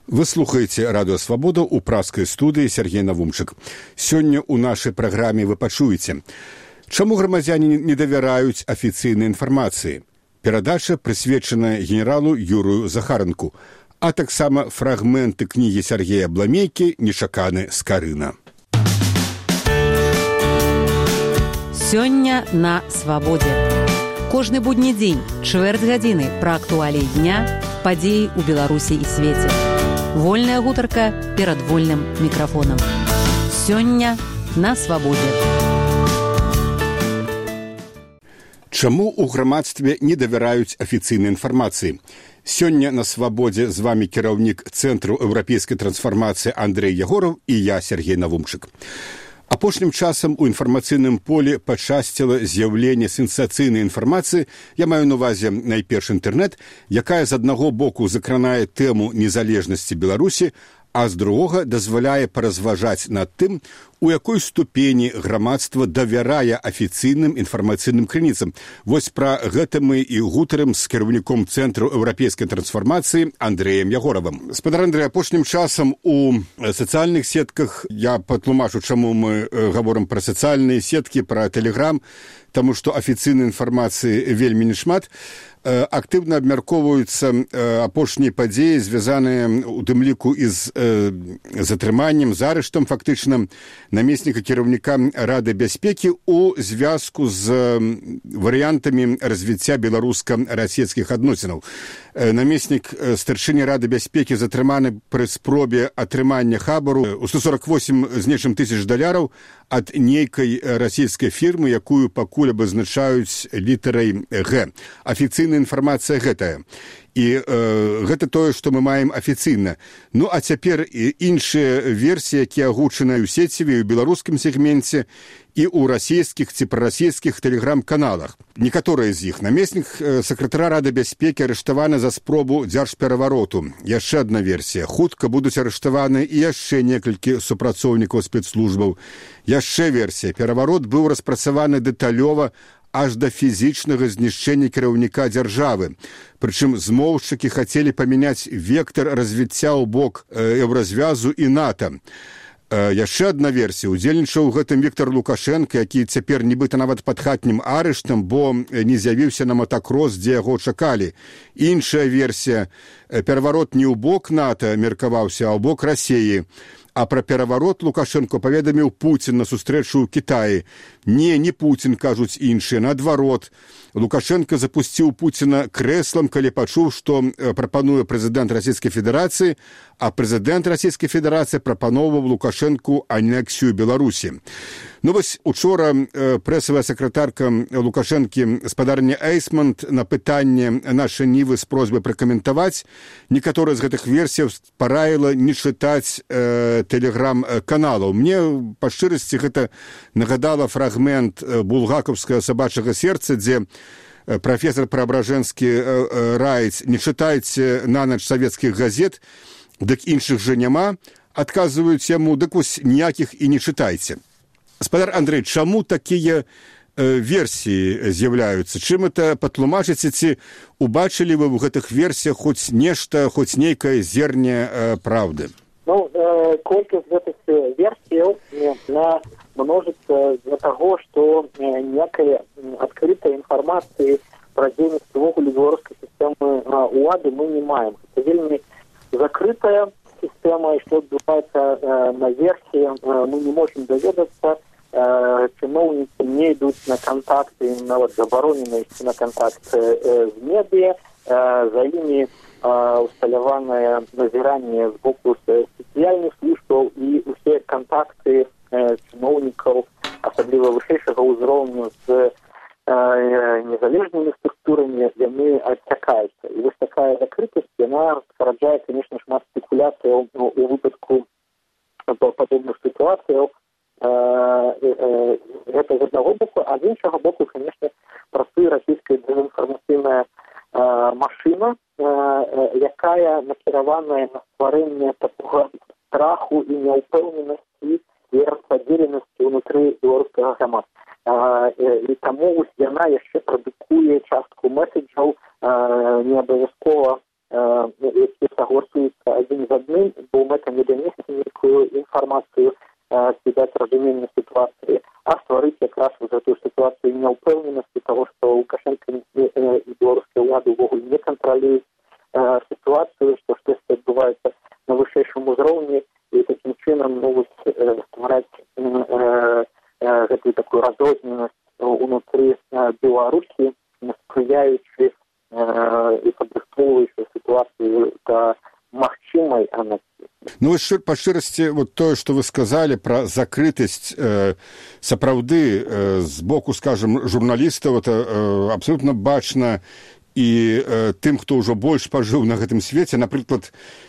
Вы слухаеце радыё Свабода ў пражскай студыі Сергей Навумчык. Сёння ў нашай праграме вы пачуеце, чаму грамадзяне не давяраюць афіцыйнай інфармацыі. Перадача прысвечаная генералу Юрыю Захаранку, а таксама фрагменты кнігі Сергея Бламейкі «Нечаканы з Карына». Сёння на Свабодзе. Кожны будні дзень, чвэрць гадзіны пра актуаліі дня, падзеі ў Беларусі і свеце. Вольная гутарка перад вольным мікрафонам. Сёння на Свабодзе. Чаму ў грамадстве не давяраюць афіцыйнай інфармацыі? Сёння на Свабодзе з вамі кіраўнік Цэнтру еўрапейскай трансфармацыі Андрэй Ягораў і я, Сергей Навумчык. Апошнім часам у інфармацыйным полі пачасціла з'яўленне сенсацыйнай інфармацыі, я маю на ўвазе найперш інтэрнэт, якая з аднаго боку закранае тэму незалежнасці Беларусі, а з другога дазваляе паразважаць над тым, у якой ступені грамадства давярае афіцыйным інфармацыйным крыніцам. Вось пра гэта мы і гутарым з кіраўніком Цэнтру еўрапейскай трансфармацыі Андрэем Ягоравым. Спадар Андрэй, апошнім часам у сацыяльных сетках, я патлумачу, чаму мы гаворым пра сацыяльныя сеткі, пра Тэлеграм, таму што афіцыйнай інфармацыі вельмі не шмат, актыўна абмяркоўваюцца апошнія падзеі, звязаныя у тым ліку і з затрыманнем, з арыштам фактычна намесніка кіраўніка Рады бяспекі ў звязку з варыянтамі развіцця беларуска-расійскіх адносінаў. Намеснік старшыні Рады бяспекі затрыманы пры спробе атрымання хабару ў 148 з нечым тысяч даляраў ад нейкай расійскай фірмы, якую пакуль абазначаюць літарай Г. Афіцыйная інфармацыя гэтая. І гэта тое, што мы маем афіцыйна. Ну, а цяпер іншыя версіі, якія агучаныя ў сеціве, ў беларускім сегменце і ў расійскіх ці прарасійскіх тэлеграм-каналах. Некаторыя з іх. Намеснік сакратара Рады бяспекі арыштаваны за спробу дзяржперавароту. Яшчэ адна версія. Хутка будуць арыштаваны і яшчэ некалькі супрацоўнікаў спецслужбаў. Яшчэ версія. Пераварот быў распрацаваны дэталёва аж да фізічнага знішчэння кіраўніка дзяржавы. Прычым змоўшчыкі хацелі памяняць вектар развіцця ў бок еўразвязу і НАТО. Яшчэ адна версія. Удзельнічаў у гэтым Віктор Лукашенко, які цяпер нібыта нават пад хатнім арыштам, бо не з'явіўся на матакрос, дзе яго чакалі. Іншая версія. Пераварот не ў бок НАТО меркаваўся, а ў бок Расіі. А пра пераварот Лукашенко паведаміў Пуцін на сустрэчу ў Кітаі. Не Пуцін, кажуць іншыя, наадварот. Лукашенко запусціў Пуціна крэслам, калі пачуў, што прапануе прэзідэнт Расійскай Федэрацыі, а прэзідэнт Расійскай Федэрацыі прапаноўваў Лукашэнку анексію Беларусі. Ну вось учора прэсавая сакратарка Лукашэнкі спадарня Эйсмонт на пытанне нашай Нівы з просьбай пракаментаваць некаторыя з гэтых версій параіла не чытаць тэлеграм-каналаў. Мне па шчырасці гэта нагадала фрагмент булгакаўскага сабачага сердца, дзе прафесор Преабражэнскі раіць: не чытайце нанач савецкіх газет, дык іншых жа няма. Адказваюць яму: дык вось ніякіх і не чытайце. Спадар Андрэй, чаму такія версіі з'яўляюцца? Чым это патлумачыце? Ці убачылі вы ў гэтых версіях хоць нешта, хоць нейкае зерне правды? Ну, колькасць гэтых версіяў множыцца з-за таго, што некай адкрытай інфармацыі пра дзейнасць увогуле беларускай сістэмы улады мы не маем. Гэта вельмі закрытая сістэма, і што адбываецца наверсе, мы не можам даведацца. Чыноўнікі не ідуць на кантакты, нават забаронена ісці на кантакты з медыя, за імі усталяванае назіранне з боку спецыяльных службаў, і ўсе кантакты чыноўнікаў, асабліва вышэйшага ўзроўню з незалежнымі структурамі, яны адсякаюцца. І вось такая закрытасць, яна раджае, конечно, шмат спекуляцыяў у выпадку падобных сітуацыяў. Гэта з аднаго боку, а з іншага боку, конечно, працуе расійская дэзінфармацыйная машына, якая накіраваная на стварэнне такога страху і няўпэўненасці і распадзеленасці ўнутры беларускага грамадства. І таму яна яшчэ прадукуе частку меседжаў, не абавязкова якія сагорцуюцца адзін з адным, бо мэта не данесці нейкую інфармацыю, даць разуменне сітуацыі, а стварыць якраз гэтую сітуацыю няўпэўненасці таго, што Лукашенко і беларускія ўлады ўвогуле не кантралююць сітуацыю, што штосьці адбываецца на вышэйшым узроўні, і такім чынам могуць ствараць гэтую такую разрозненасць унутры Беларусі, спрыяючы і падрыхтоўваючы сітуацыю да магчымай анексіі. Ну, па шчырасці, вот тое, што вы сказалі пра закрытасць сапраўды з боку, скажем, журналістаў, это абсолютна бачна і тым, хто ўжо больш пажыў на гэтым свеце. Напрыклад,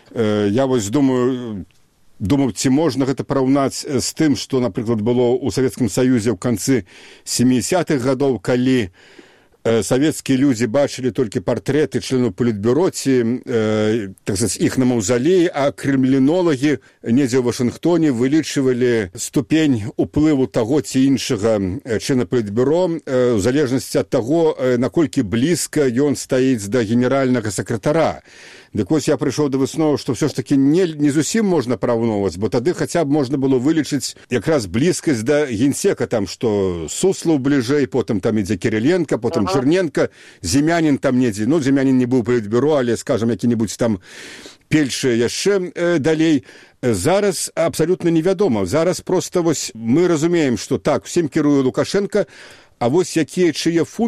я вось думаю, ці можна гэта параўнаць з тым, што, напрыклад, было ў Савецкім Саюзе ў канцы 70-х гадоў, калі савецкія людзі бачылі толькі партрэты членаў палітбюро ці, так сказаць, іх на маўзалеі, а кремлінолагі недзе ў Вашынгтоне вылічвалі ступень уплыву таго ці іншага члена палітбюро ў залежнасці ад таго, наколькі блізка ён стаіць да генеральнага сакратара. Дык вось я прыйшоў да высновы, што ўсё ж такі не зусім можна параўноўваць, бо тады хаця б можна было вылічыць якраз блізкасць да генсека, там, што Суслаў бліжэй, потым там ідзе Кириленко, потым Черненко, Зімянін там недзе, ну, Зімянін не быў палітбюро, але, скажам, які-небудзь там Пельшы яшчэ далей. Зараз абсалютна невядома. Зараз проста вось мы разумеем, што так, усім кіруе Лукашенко, а вось якія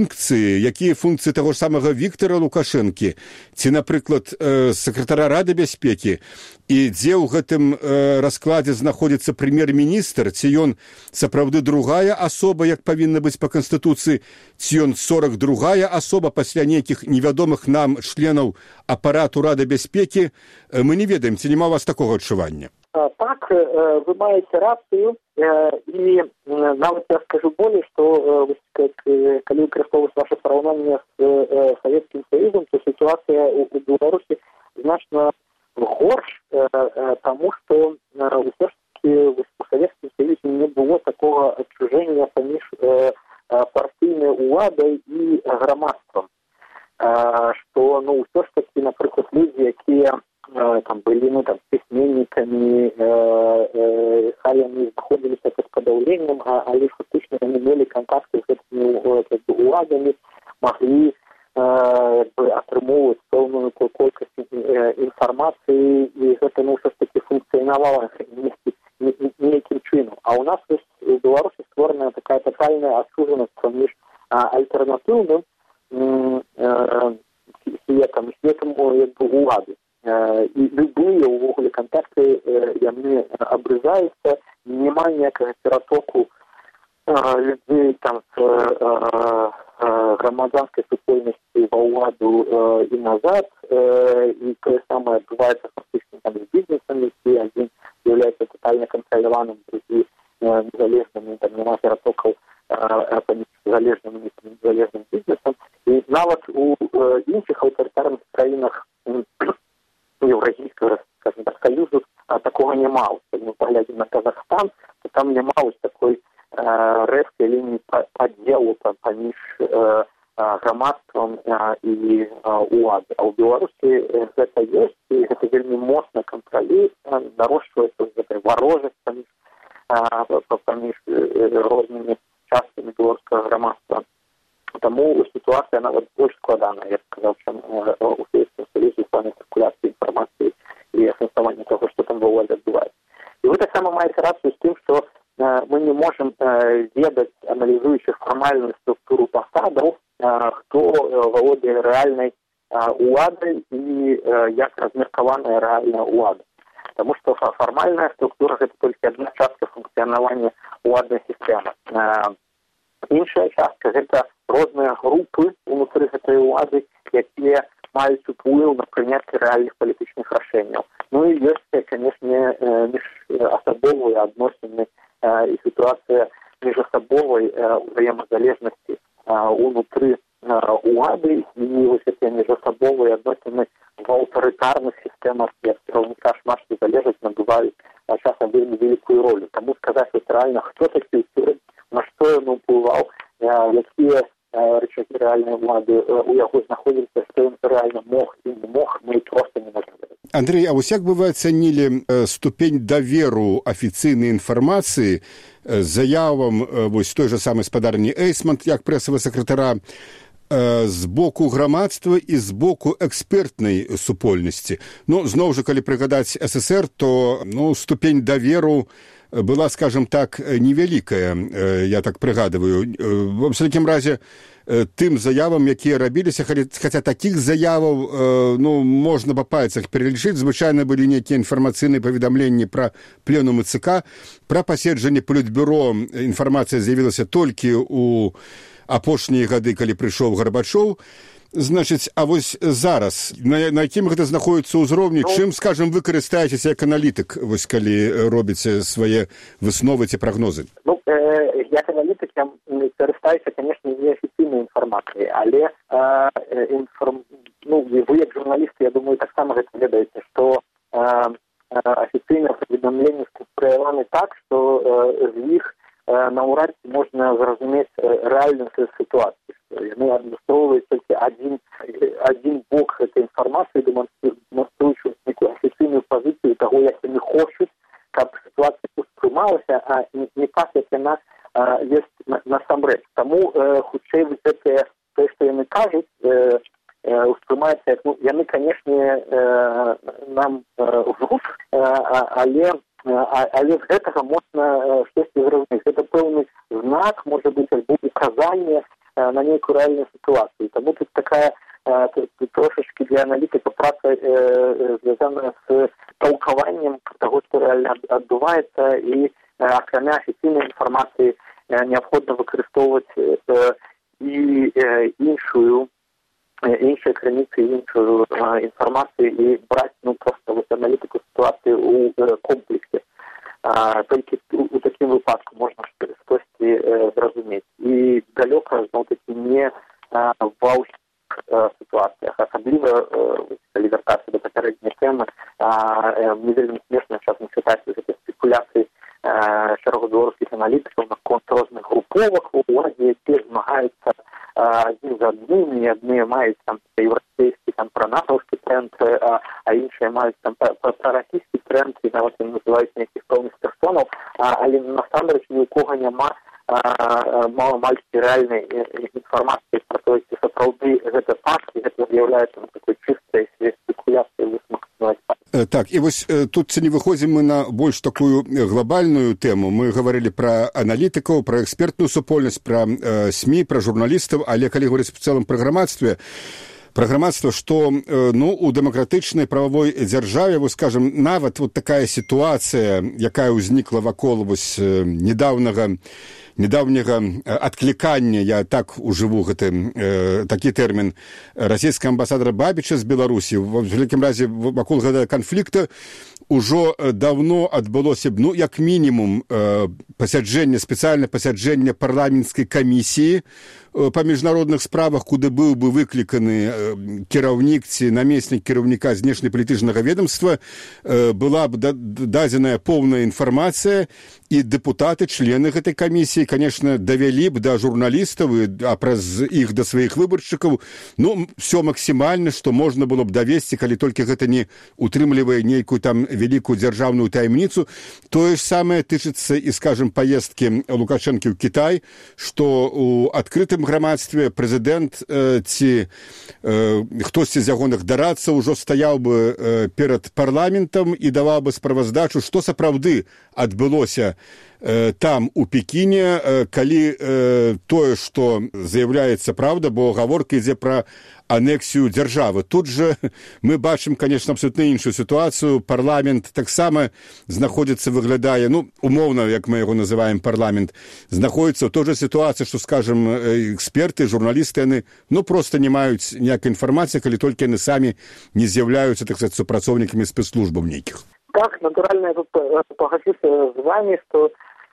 функцыі таго ж самага Віктора Лукашэнкі, ці, напрыклад, сакратара Рады бяспекі, і дзе ў гэтым раскладзе знаходзіцца прэм'ер-міністр, ці ён сапраўды другая асоба, як павінна быць па Канстытуцыі, ці ён 42-я асоба пасля нейкіх невядомых нам членаў апарату Рады бяспекі, мы не ведаем, ці няма у вас такога адчування? Так, вы маеце рацыю, і нават я скажу болей, што калі выкарыстоўваць ваше параўнанне з Савецкім Саюзам, то сітуацыя у Беларусі значна горш, таму што ўсё ж такі у Савецкім Саюзе не было такога адчужэння паміж партыйнай уладай і грамадствам, што, ну, ўсё ж такі, напрыклад, людзі, якія там былі, ну, там, пісьменнікамі, хай яны знаходзіліся пад падаўленнем, але фактычна яны мелі кантакты з гэтымі уладамі, маглі атрымоўваць пэўную колькасць інфармацыі, і гэта, ну, ўсё ж такі функцыянавала нейкім чынам. А ў нас у Беларусі створаная такая тотальная адчужанасць паміж альтэрнатыўным светам і светам улады. І любыя ўвогуле кантакты яны абрызаюцца, няма ніякага ператоку людзей там з грамадзянскай супольнасці ва ўладу і назад, і тое самае адбываецца фактычна там з бізнесамі, і адзін з'яўляецца тотальна кантраляваным, другі незалежным, там няма ператокаў паміж залежным і незалежным бізнесам. І нават у іншых аўтарытарных краінах Еўразійскага, скажем так, Саюзу такога няма. Калі мы паглядзім на Казахстан, то там няма ось такой рэзкай лініі падзелу паміж грамадствам і улады. А ў Беларусі гэта ёсць, і гэта вельмі моцна кантралюецца, нарошчваецца гэтая варожасць паміж рознымі часткамі беларускага грамадства. Таму сітуацыя нават больш складаная, я сказаў, чым у Савецкім Саюзе ў плане цыркуляцыі інфармацыі і асэнсавання таго, што там ва ўладзе адбываецца. І вы таксама маеце рацыю з тым, што мы не можам ведаць, аналізуючы фармальную структуру пасадаў, хто валодае рэальнай уладай і як размеркаваная рэальная ўлада. Таму што фармальная структура – гэта толькі адна частка функцыянавання ўладнай сістэмы. Іншая частка – гэта розныя групы ўнутры гэтай улады, якія маюць уплыў на прыняцце рэальных палітычных рашэнняў. Ну і ёсць, канешне, міжасабовыя адносіны і сітуацыя міжасабовай узаемазалежнасці ўнутры улады, і вось гэтыя міжасабовыя адносіны в аўтарытарных сістэмах, як кіраўніка шмат што залежаць, набываюць часам вельмі вялікую ролю. Таму сказаць, рэальна, хто такі, на што ён уплываў, якія рычагі рэальнай улады у яго знаходзіліся, што ён рэальна мог і не мог, мы проста не можем ведаць. Андрей, а вось як бы вы ацанілі ступень даверу афіцыйнай інфармацыі заявам вось той же самай спадарні Эйсмонт як прэсавага сакратара з боку грамадства і з боку экспертнай супольнасці? Ну, зноў жа, калі прыгадаць СССР, то ступень даверу была, скажем так, невялікая, я так прыгадываю. Ва ўсякім разе, тым заявам, якія рабіліся, хаця такіх заяваў, можна па пальцах пералічыць. Звычайна былі нейкія інфармацыйныя паведамленні пра пленумы ЦК, пра паседжанне палітбюро інфармацыя з'явілася толькі ў апошнія гады, калі прыйшоў Гарбачоў. Значыць, а вось зараз, на якім гэта знаходіцца ўзроўні, чым, скажем, вы карыстаецеся як аналітык, вось калі робіце свае высновы ці прагнозы? Як аналітык я карыстаюся, конечно, не афіцыйнай інфармацыяй, але вы як журналісты, я думаю, таксама гэта ведаеце, што афіцыйныя паведамленні сконструяваны так, што з іх наўрад ці можна зразумець рэальную сітуацыю. Яны адлюстроўваюць толькі адзін бок гэтай інфармацыі, дэманструючы некую афіцыйную пазіцыю таго, як яны хочуць, каб сітуацыя успрымалася, а не так, як яна ёсць насамрэч. Таму хутчэй тое, што яны кажуць, успрымаецца, яны, канешне, нам врут, але з гэтага можна штосьці зразумець. Гэта пэўны знак, можа быць, альбо указанне на нейкую рэальную сітуацыю. Таму тут такая трошачкі для аналітыка праца звязаная з толкаваннем таго, што рэальна адбываецца, і акрамя афіцыйнай інфармацыі неабходна выкарыстоўваць і іншыя крыніцы, іншую інфармацыю і браць проста аналітыку сітуацыі ў комплексе. Толькі у такім выпадку можна штосьці зразумець. І далёка, зноў-такі, не ва ўсіх сітуацыях. Асабліва, калі вяртацца да папярэдняй тэмы, мне вельмі смешна часам чытаць гэтыя спекуляцыі шэрагу беларускіх аналітыкаў наконт розных груповак у ўладзе, якія змагаюцца адзін за адным, і адныя маюць там еўрапейскі, там пранатаўскі тренд, а іншыя маюць там прарасійскі тренд, і нават ім называюць нейкіх пэўных персонаў, але насамрэч ні ў кога няма мала-мальскі рэальнай інфармацыі пра тое, ці сапраўды гэта так, і гэта з'яўляецца такой чыстай спекуляцыяй высмактаваць. Так, і вось тут ці не выходзім мы на больш такую глобальную тэму. Мы гаварылі пра аналітыкаў, пра экспертную супольнасць, пра СМІ, пра журналістаў, але калі говоріць в цэлым пра грамадства, што у дэмакратычнай прававой дзяржаве, вось скажем, нават вот такая сітуацыя, якая ўзнікла вакол вось недаўняга адклікання, я так ужыву такі тэрмін, расійскага амбасадара Бабіча з Беларусі, в вялікім разе вакол гэтага канфлікта ўжо давно адбылося б, як мінімум, спецыяльнае пасяджэнне парламенцкай камісіі па міжнародных справах, куды быў бы выкліканы кіраўнік ці намеснік кіраўніка знешнепалітычнага ведомства, была б дадзеная поўная інфармацыя, і дэпутаты, члены гэтай камісіі, конечно, давялі б да журналістаў, а праз іх да сваіх выбаршчыкаў, все максімальна, што можна было б давесці, калі толькі гэта не утрымлівае нейкую там вялікую дзяржаўную таямніцу. Тое ж самае тычыцца і, скажем, паездкі Лукашэнкі ў Кітай, што у адкрытым грамадстве прэзідэнт ці хтосьці з ягоных дарадцаў ужо стаяў бы перад парламентам і даваў бы справаздачу, што сапраўды адбылося там, у Пекіне, калі тое, што заяўляецца правда, бо гаворка ідзе пра анексію дзяржавы. Тут же мы бачым, конечно, абсолютно іншую сітуацыю. Парламент таксама знаходзіцца, выглядае, умоўна, як мы яго называем парламент, знаходзіцца ў той же сітуацыі, што, скажем, эксперты, журналісты, яны, просто не маюць ніякай інфармацыі, калі толькі яны самі не з'яўляюцца, так сказать, супрацоўнікамі спецслужбаў нейкіх. Так, натуральна, я тут пагадзіўся з вами, што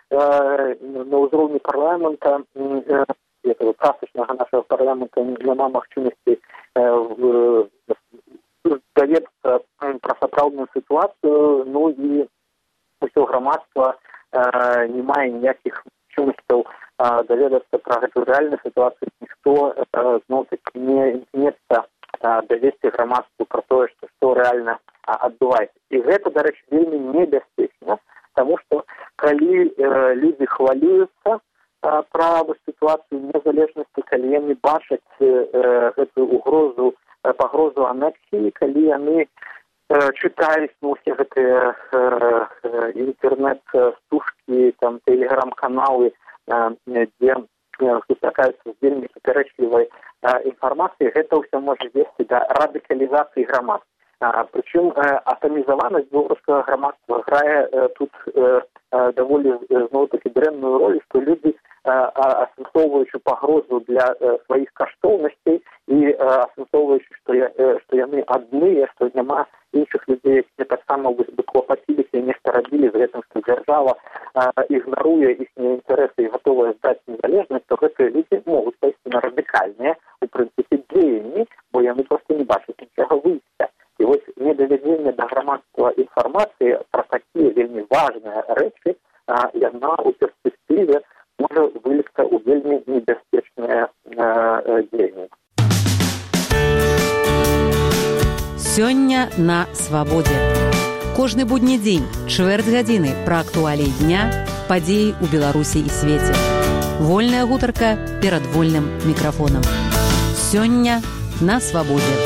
на ўзроўні парламента, практычнага нашага парламента, няма магчымасці даведацца пра сапраўдную сітуацыю, і ўсё грамадства не мае ніякіх магчымасцяў даведацца пра гэтую рэальную сітуацыю, ніхто зноў-такі не імкнецца давесці грамадству пра тое, што рэальна адбываецца. І гэта, дарэчы, вельмі небяспечна, таму што калі людзі хвалююцца пра сітуацыю незалежнасці, калі яны бачаць гэтую пагрозу анексіі, калі яны чытаюць усе гэтыя інтэрнэт-стужкі, там, тэлеграм-каналы, дзе сустракаюцца з вельмі супярэчлівай інфармацыяй, гэта ўсё можа весці да радыкалізацыі грамадства. Прычым атамізаванасць беларускага грамадства грае тут даволі зноў-такі дрэнную роль, што людзі, асэнсоўваючы пагрозу для сваіх каштоўнасцей і асэнсоўваючы, што яны адныя, што няма іншых людзей, якія таксама бы клапаціліся і нешта рабілі з гэтым, што дзяржава ігнаруе іхнія інтарэсы і гатовая здаць незалежнасць, то гэтыя людзі могуць пайсці на радыкальныя, у прынцыпе, дзеянні, бо яны проста не бачаць нічога выйсця. І вось недавядзенне да грамадства інфармацыі пра такія вельмі важныя рэчы, яна ў перспектыве можа выліцца ў вельмі небяспечныя дзеянні. Сёння на свабодзе. Кожны будні дзень, чвэрць гадзіны пра актуаліі дня, падзеі ў Беларусі і свеце. Вольная гутарка перад вольным мікрафонам. Сёння на свабодзе.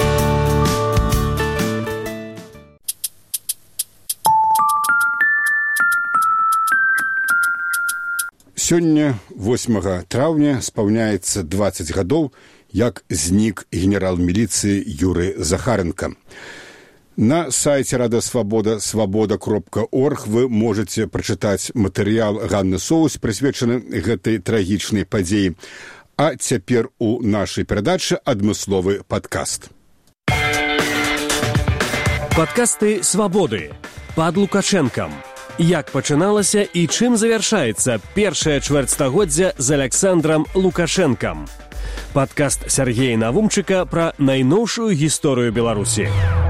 Сёння, 8 траўня, спаўняецца 20 гадоў, як знік генерал міліцыі Юры Захаренка. На сайце Рада Свабода свабода.орг вы можете прачытаць матэрыял Ганны Соус, прысвечаны гэтай трагічнай падзеі. А цяпер у нашай перадачы адмысловы падкаст. Падкасты «Свабоды» пад Лукашэнкам. Як пачыналася і чым завяршаецца першае чвэрцьстагоддзя з Аляксандрам Лукашэнкам. Падкаст Сергея Навумчыка пра найноўшую гісторыю Беларусі.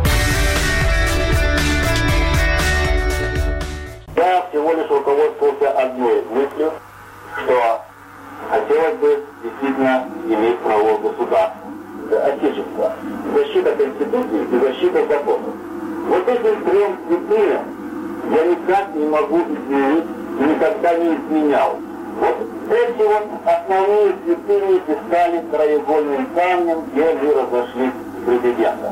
Я всего лишь руководствовался одной мыслью, что хотелось бы действительно иметь право государства, отечества, защита Конституции и защита законов. Вот этим трем святыням я никак не могу изменить и никогда не изменял. Вот эти вот основные святыни и стали краеугольным камнем, где мы разошлись с президентом.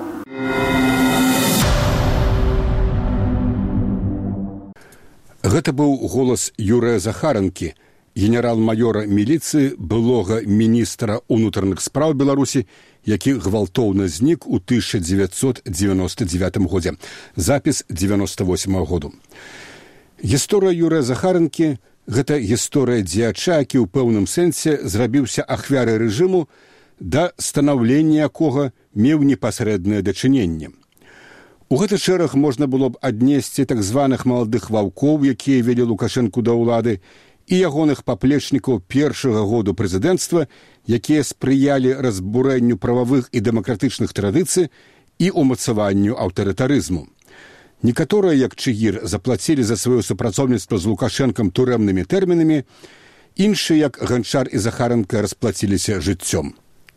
Гэта быў голас Юрыя Захаренкі, генерал-майора міліцыі, былога міністра ўнутраных спраў Беларусі, які гвалтоўна знік у 1999 годзе. Запіс 98 году. Гісторыя Юрыя Захаренкі – гэта гісторыя дзеяча, які ў пэўным сэнсе зрабіўся ахвярай рэжыму, да станаўлення якога меў непасрэднае дачыненне. У гэты шэраг можна было б аднесці так званых маладых ваўкоў, якія вялі Лукашэнку да ўлады, і ягоных паплечнікаў першага году прэзідэнцтва, якія спрыялі разбурэнню прававых і дэмакратычных традыцый і ўмацаванню аўтарытарызму. Некаторыя, як Чыгір, заплацілі за сваё супрацоўніцтва з Лукашэнкам турэмнымі тэрмінамі, іншыя, як Ганчар і Захаренка, расплаціліся жыццём.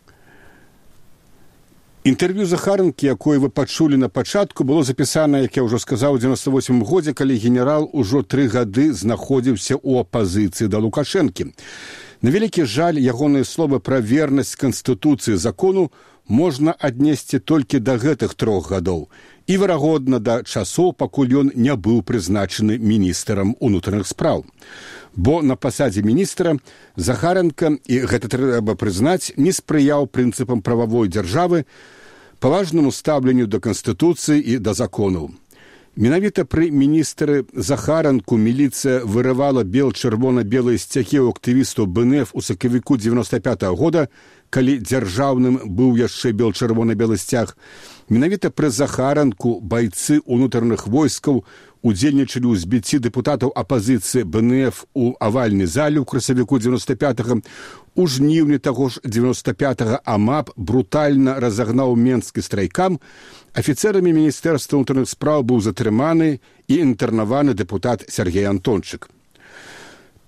Інтэрв'ю Захаренкі, якое вы пачулі на пачатку, было запісана, як я ўжо сказаў, у 98 годзе, калі генерал ужо 3 гады знаходзіўся ў апазіцыі да Лукашэнкі. На вялікі жаль, ягоныя словы пра вернасць Канстытуцыі закону можна аднесці толькі да гэтых 3 гадоў і, верагодна, да часоў, пакуль ён не быў прызначаны міністрам унутраных спраў. Бо на пасадзе міністра Захаренка, і гэта трэба прызнаць, не спрыяў прынцыпам прававой дзяржавы, паважнаму стаўленню да Канстытуцыі і да законаў. Менавіта пры міністры Захаренку міліцыя вырывала бел-чырвона-белыя сцягі ў актывістаў БНФ у сакавіку 95-го года, калі дзяржаўным быў яшчэ бел-чырвона-белы сцяг. Менавіта пры Захаренку байцы ўнутраных войскаў удзельнічалі ў збіцці дэпутатаў апазіцыі БНФ у авальнай зале ў красавіку 95-го. У жніўні таго ж 95-го АМАП брутальна разагнаў менскі страйкам. Афіцэрамі Міністэрства ўнутраных спраў быў затрыманы і інтэрнаваны дэпутат Сергей Антончык.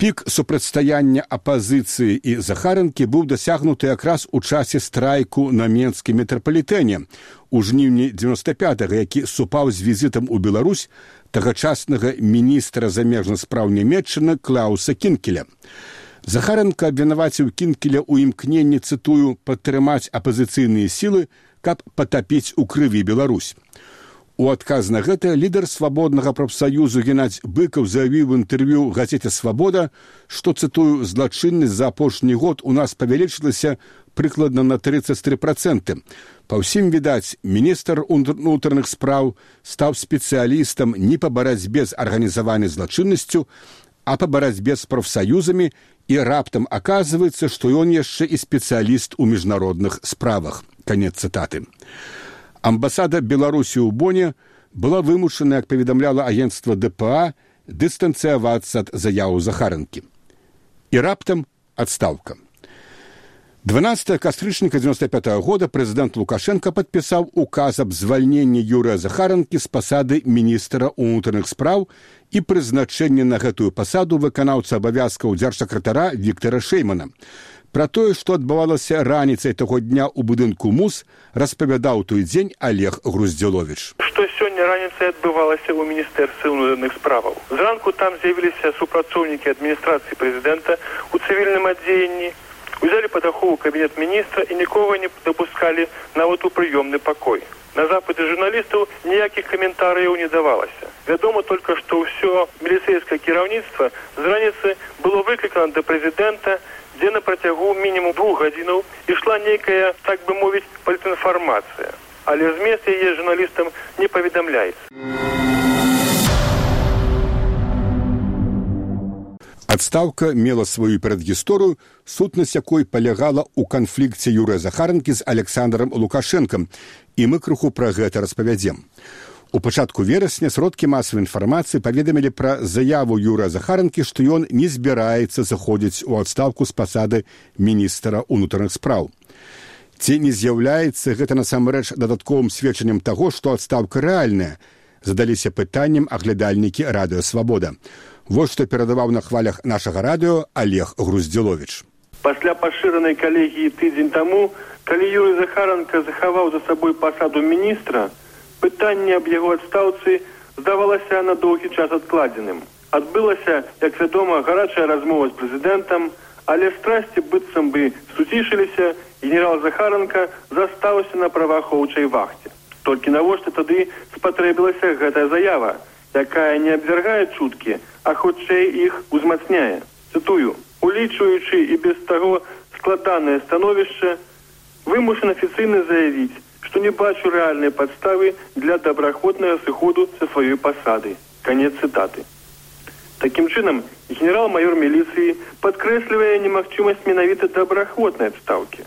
Пік супрацьстаяння апазіцыі і Захаранкі быў дасягнуты якраз у часе страйку на менскім метрапалітэне у жніўні 95-го, які супаў з візітам у Беларусь тагачаснага міністра замежных спраў Нямецчыны Клауса Кінкеля. Захаранка абвінаваціў Кінкеля ў імкненні, цытую, падтрымаць апазіцыйныя сілы, каб патапіць у крыві Беларусь. У адказ на гэта лідар свабоднага прафсаюзу Геннадзь Быкаў заявіў в інтэрв'ю газете «Свабода», што, цытую, злачыннасць за апошні год у нас павялічылася прыкладна на 33%. Па ўсім відаць, міністр унутраных спраў стаў спецыялістам не па барацьбе з арганізаванай злачыннасцю, а па барацьбе з прафсаюзамі, і раптам аказваецца, што ён яшчэ і спецыяліст у міжнародных справах. Канец цытаты. Амбасада Беларусі ў Боне была вымушана, як паведамляла агенцтва ДПА, дыстанцыявацца ад заяву Захаранкі. І раптам адстаўка. 12 кастрычніка 95-го года прэзідэнт Лукашенко падпісаў указ аб звальненні Юрыя Захаранкі з пасады міністра ўнутраных спраў і прызначэння на гэтую пасаду выканаўца абавязкаў дзяржсакратара Віктара Шэймана. Пра тое, што адбывалася раніцай таго дня ў будынку МУЗ, распавядаў той дзень Олег Груздзіловіч. Што сёння раніцай адбывалася ў міністэрстве ўнутраных справаў. Зранку там з'явіліся супрацоўнікі адміністрацыі прэзідэнта ў цывільным адзеянні, узялі пад ахову кабінет міністра і нікога не дапускалі нават у прыёмны пакой. На запыты журналістаў ніякіх каментарыяў не давалася. Вядома толькі, што ўсё міліцэйскае кіраўніцтва з раніцы было выклікана да прэзідэнта, дзе на працягу мінімум 2 гадзінаў ішла нейкая, так бы мовіць, палітінфармацыя. Але змест яе журналістам не паведамляецца. Адстаўка мела сваю перадгісторыю, сутнасць якой палягала ў канфлікце Юрыя Захаранкі з Александром Лукашэнкам, і мы крыху пра гэта распавядзем. У пачатку верасня сродкі масавай інфармацыі паведамілі пра заяву Юрыя Захаранкі, што ён не збіраецца заходзіць у адстаўку з пасады міністра ўнутраных спраў. Ці не з'яўляецца гэта насамрэч дадатковым сведчаннем таго, што адстаўка рэальная? Задаліся пытаннем аглядальнікі радыё «Свабода». Вось што перадаваў на хвалях нашага радыё Олег Груздзіловіч. Пасля пашыранай калегіі тыдзень таму, калі Юрый Захаранка захаваў за сабой пасаду міністра, пытанне аб яго адстаўцы здавалася на доўгі час адкладзеным. Адбылася, як вядома, гарачая размова з прэзідэнтам, але страсці быццам бы суцішыліся, генерал Захаранка застаўся на праваахоўчай вахце. Толькі навошта тады спатрэбілася гэтая заява, якая не абвяргае чуткі, а хутчэй іх узмацняе. Цытую: «Улічваючы і без таго складанае становішча, вымушан афіцыйна заявіць, што не бачу рэальнай падставы для добраахвотнага сыходу са сваёй пасады». Канец цытаты. Такім чынам, генерал-майор міліцыі падкрэслівае немагчымасць менавіта добраахвотнай адстаўкі.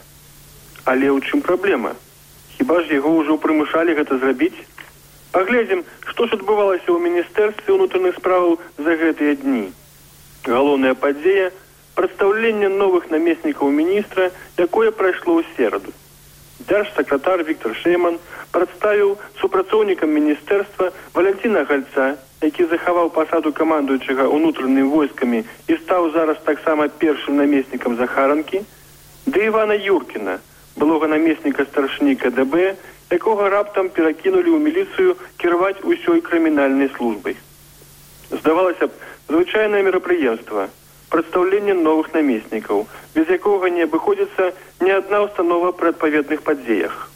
Але ў чым праблема? Хіба ж яго ўжо прымушалі гэта зрабіць? Паглядзім, што ж адбывалася ў міністэрстве ўнутраных справаў за гэтыя дні. Галоўная падзея – прадстаўленне новых намеснікаў міністра, якое прайшло ў сераду. Дзяржсакратар Віктар Шэйман прадставіў супрацоўнікам міністэрства Валянціна Гальца, які захаваў пасаду камандуючага ўнутранымі войскамі і стаў зараз таксама першым намеснікам Захаранкі, да Івана Юркіна, былога намесніка старшыні КДБ, якога раптам перакінулі ў міліцыю кіраваць усёй крымінальнай службай. Здавалася б, звычайнае мерапрыемства, прадстаўленне новых намеснікаў, без якога не абыходзіцца ні адна ўстанова пры адпаведных падзеях.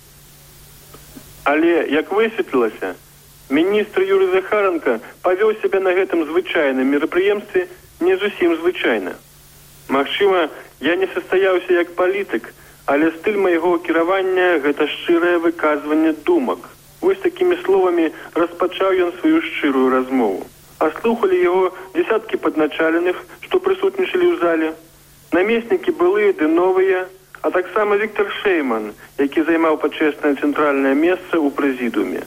Але, як высветлілася, міністр Юрый Захаранка павёў сябе на гэтым звычайным мерапрыемстве не зусім звычайна. Магчыма, я не састаяўся як палітык, але стыль майго кіравання – гэта шчырае выказванне думак. Вось такімі словамі распачаў ён сваю шчырую размову. А слухалі яго дзесяткі падначаленых, што прысутнічалі ў зале, намеснікі былыя ды новыя, а таксама Віктар Шэйман, які займаў пачэснае цэнтральнае месца ў прэзідыуме.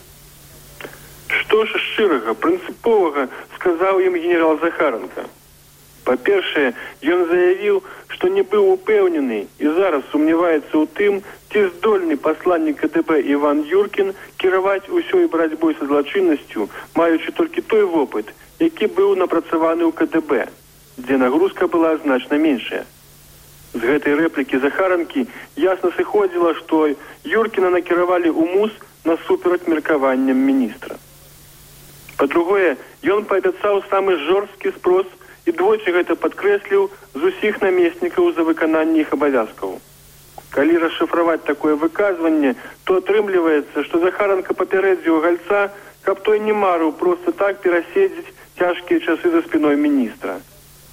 Што ж шчырага, прынцыповага сказаў ім генерал Захаранка? Па-першае, ён заявіў, што не быў упэўнены і зараз сумняваецца ў тым, ці здольны пасланнік КДБ Іван Юркін кіраваць усёй барацьбой са злачыннасцю, маючы толькі той вопыт, які быў напрацаваны ў КДБ. дзе нагрузка была значна меншая. З гэтай рэплікі Захаранкі ясна сыходзіла, што Юркіна накіравалі ў МУС насуперак меркаванням міністра. Па-другое, ён паабяцаў самы жорсткі спрос і двойчы гэта падкрэсліў з усіх намеснікаў за выкананне іх абавязкаў. Калі расшыфраваць такое выказванне, то атрымліваецца, што Захаранка папярэдзіў Гальца, каб той не марыў проста так пераседзець цяжкія часы за спіной міністра.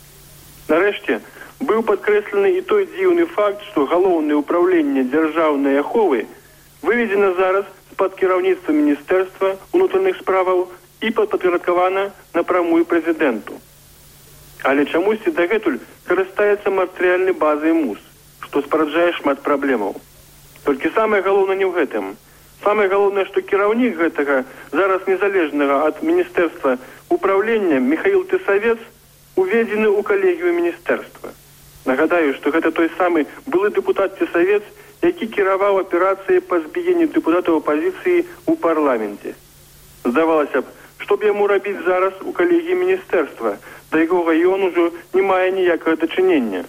Нарэшце, быў падкрэслены і той дзіўны факт, што галоўнае ўпраўленне дзяржаўнай аховы выведзена зараз з-пад кіраўніцтва Міністэрства ўнутраных справаў і падпарадкавана напрамую прэзідэнту. Але чамусьці дагэтуль карыстаецца матэрыяльнай базай МУС, што спараджае шмат праблемаў. Толькі самае галоўнае не ў гэтым. Самае галоўнае, што кіраўнік гэтага зараз незалежнага ад Міністэрства ўпраўлення Михаил Тесавец уведзены ў калегію міністэрства. Нагадаю, што гэта той самы былы дэпутат Тесавец, які кіраваў аперацыяй па збіенні дэпутатаў апазіцыі ў парламенце. Здавалася б, што б яму рабіць зараз у калегіі міністэрства, да якога ён ужо не мае ніякага дачынення.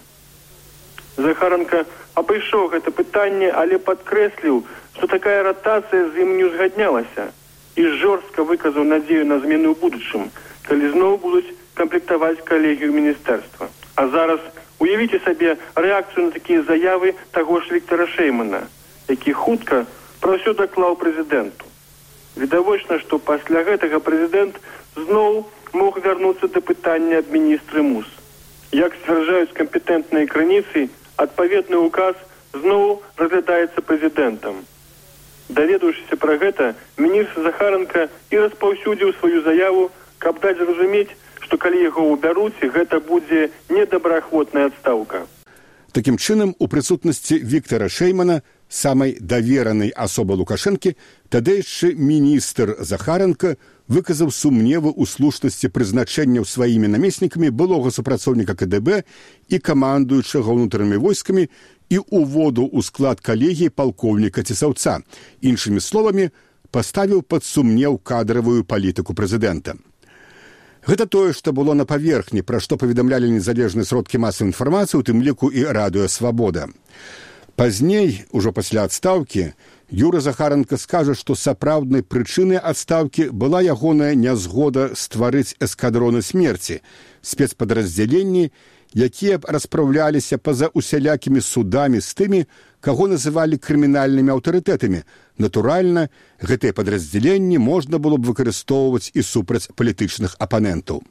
Захаранка абышоў гэта пытанне, але падкрэсліў, што такая ратацыя з ім не узгаднялася і жорстка выказаў надзею на змены ў будучым, калі зноў будуць камплектаваць калегію міністэрства. А зараз уявіце сабе рэакцыю на такія заявы таго ж Віктора Шэймана, які хутка пра ўсё даклаў прэзідэнту. Відавочна, што пасля гэтага прэзідэнт зноў мог вярнуцца да пытання аб міністры МУС. Як сцвярджаюць кампетэнтныя крыніцы, адпаведны ўказ зноў разглядаецца прэзідэнтам. Даведаўшыся пра гэта, міністр Захаранка і распаўсюдзіў сваю заяву, каб даць зразумець, што калі яго ўбяруць, гэта будзе недобраахвотная адстаўка. Такім чынам, у прысутнасці Віктора Шэймана, самай даверанай асобы Лукашэнкі, тадайшы міністр Захаранка выказаў сумневы ў слушнасці прызначэнняў сваімі намеснікамі былога супрацоўніка КДБ і камандуючага ўнутранымі войскамі і ўводу ў склад калегіі палкоўніка Цесаўца. Іншымі словамі, паставіў пад сумнеў кадравую палітыку прэзідэнта. Гэта тое, што было на паверхні, пра што паведамлялі незалежныя сродкі масавай інфармацыі, у тым ліку і радыё «Свабода». Пазней, ужо пасля адстаўкі, Юра Захаранка скажа, што сапраўднай прычынай адстаўкі была ягоная нязгода стварыць эскадроны смерці, спецпадраздзяленні, якія б распраўляліся па-за усялякімі судамі з тымі, каго называлі крымінальнымі аўтарытэтамі. Натуральна, гэтыя падраздзяленні можна было б выкарыстоўваць і супраць палітычных апанентаў.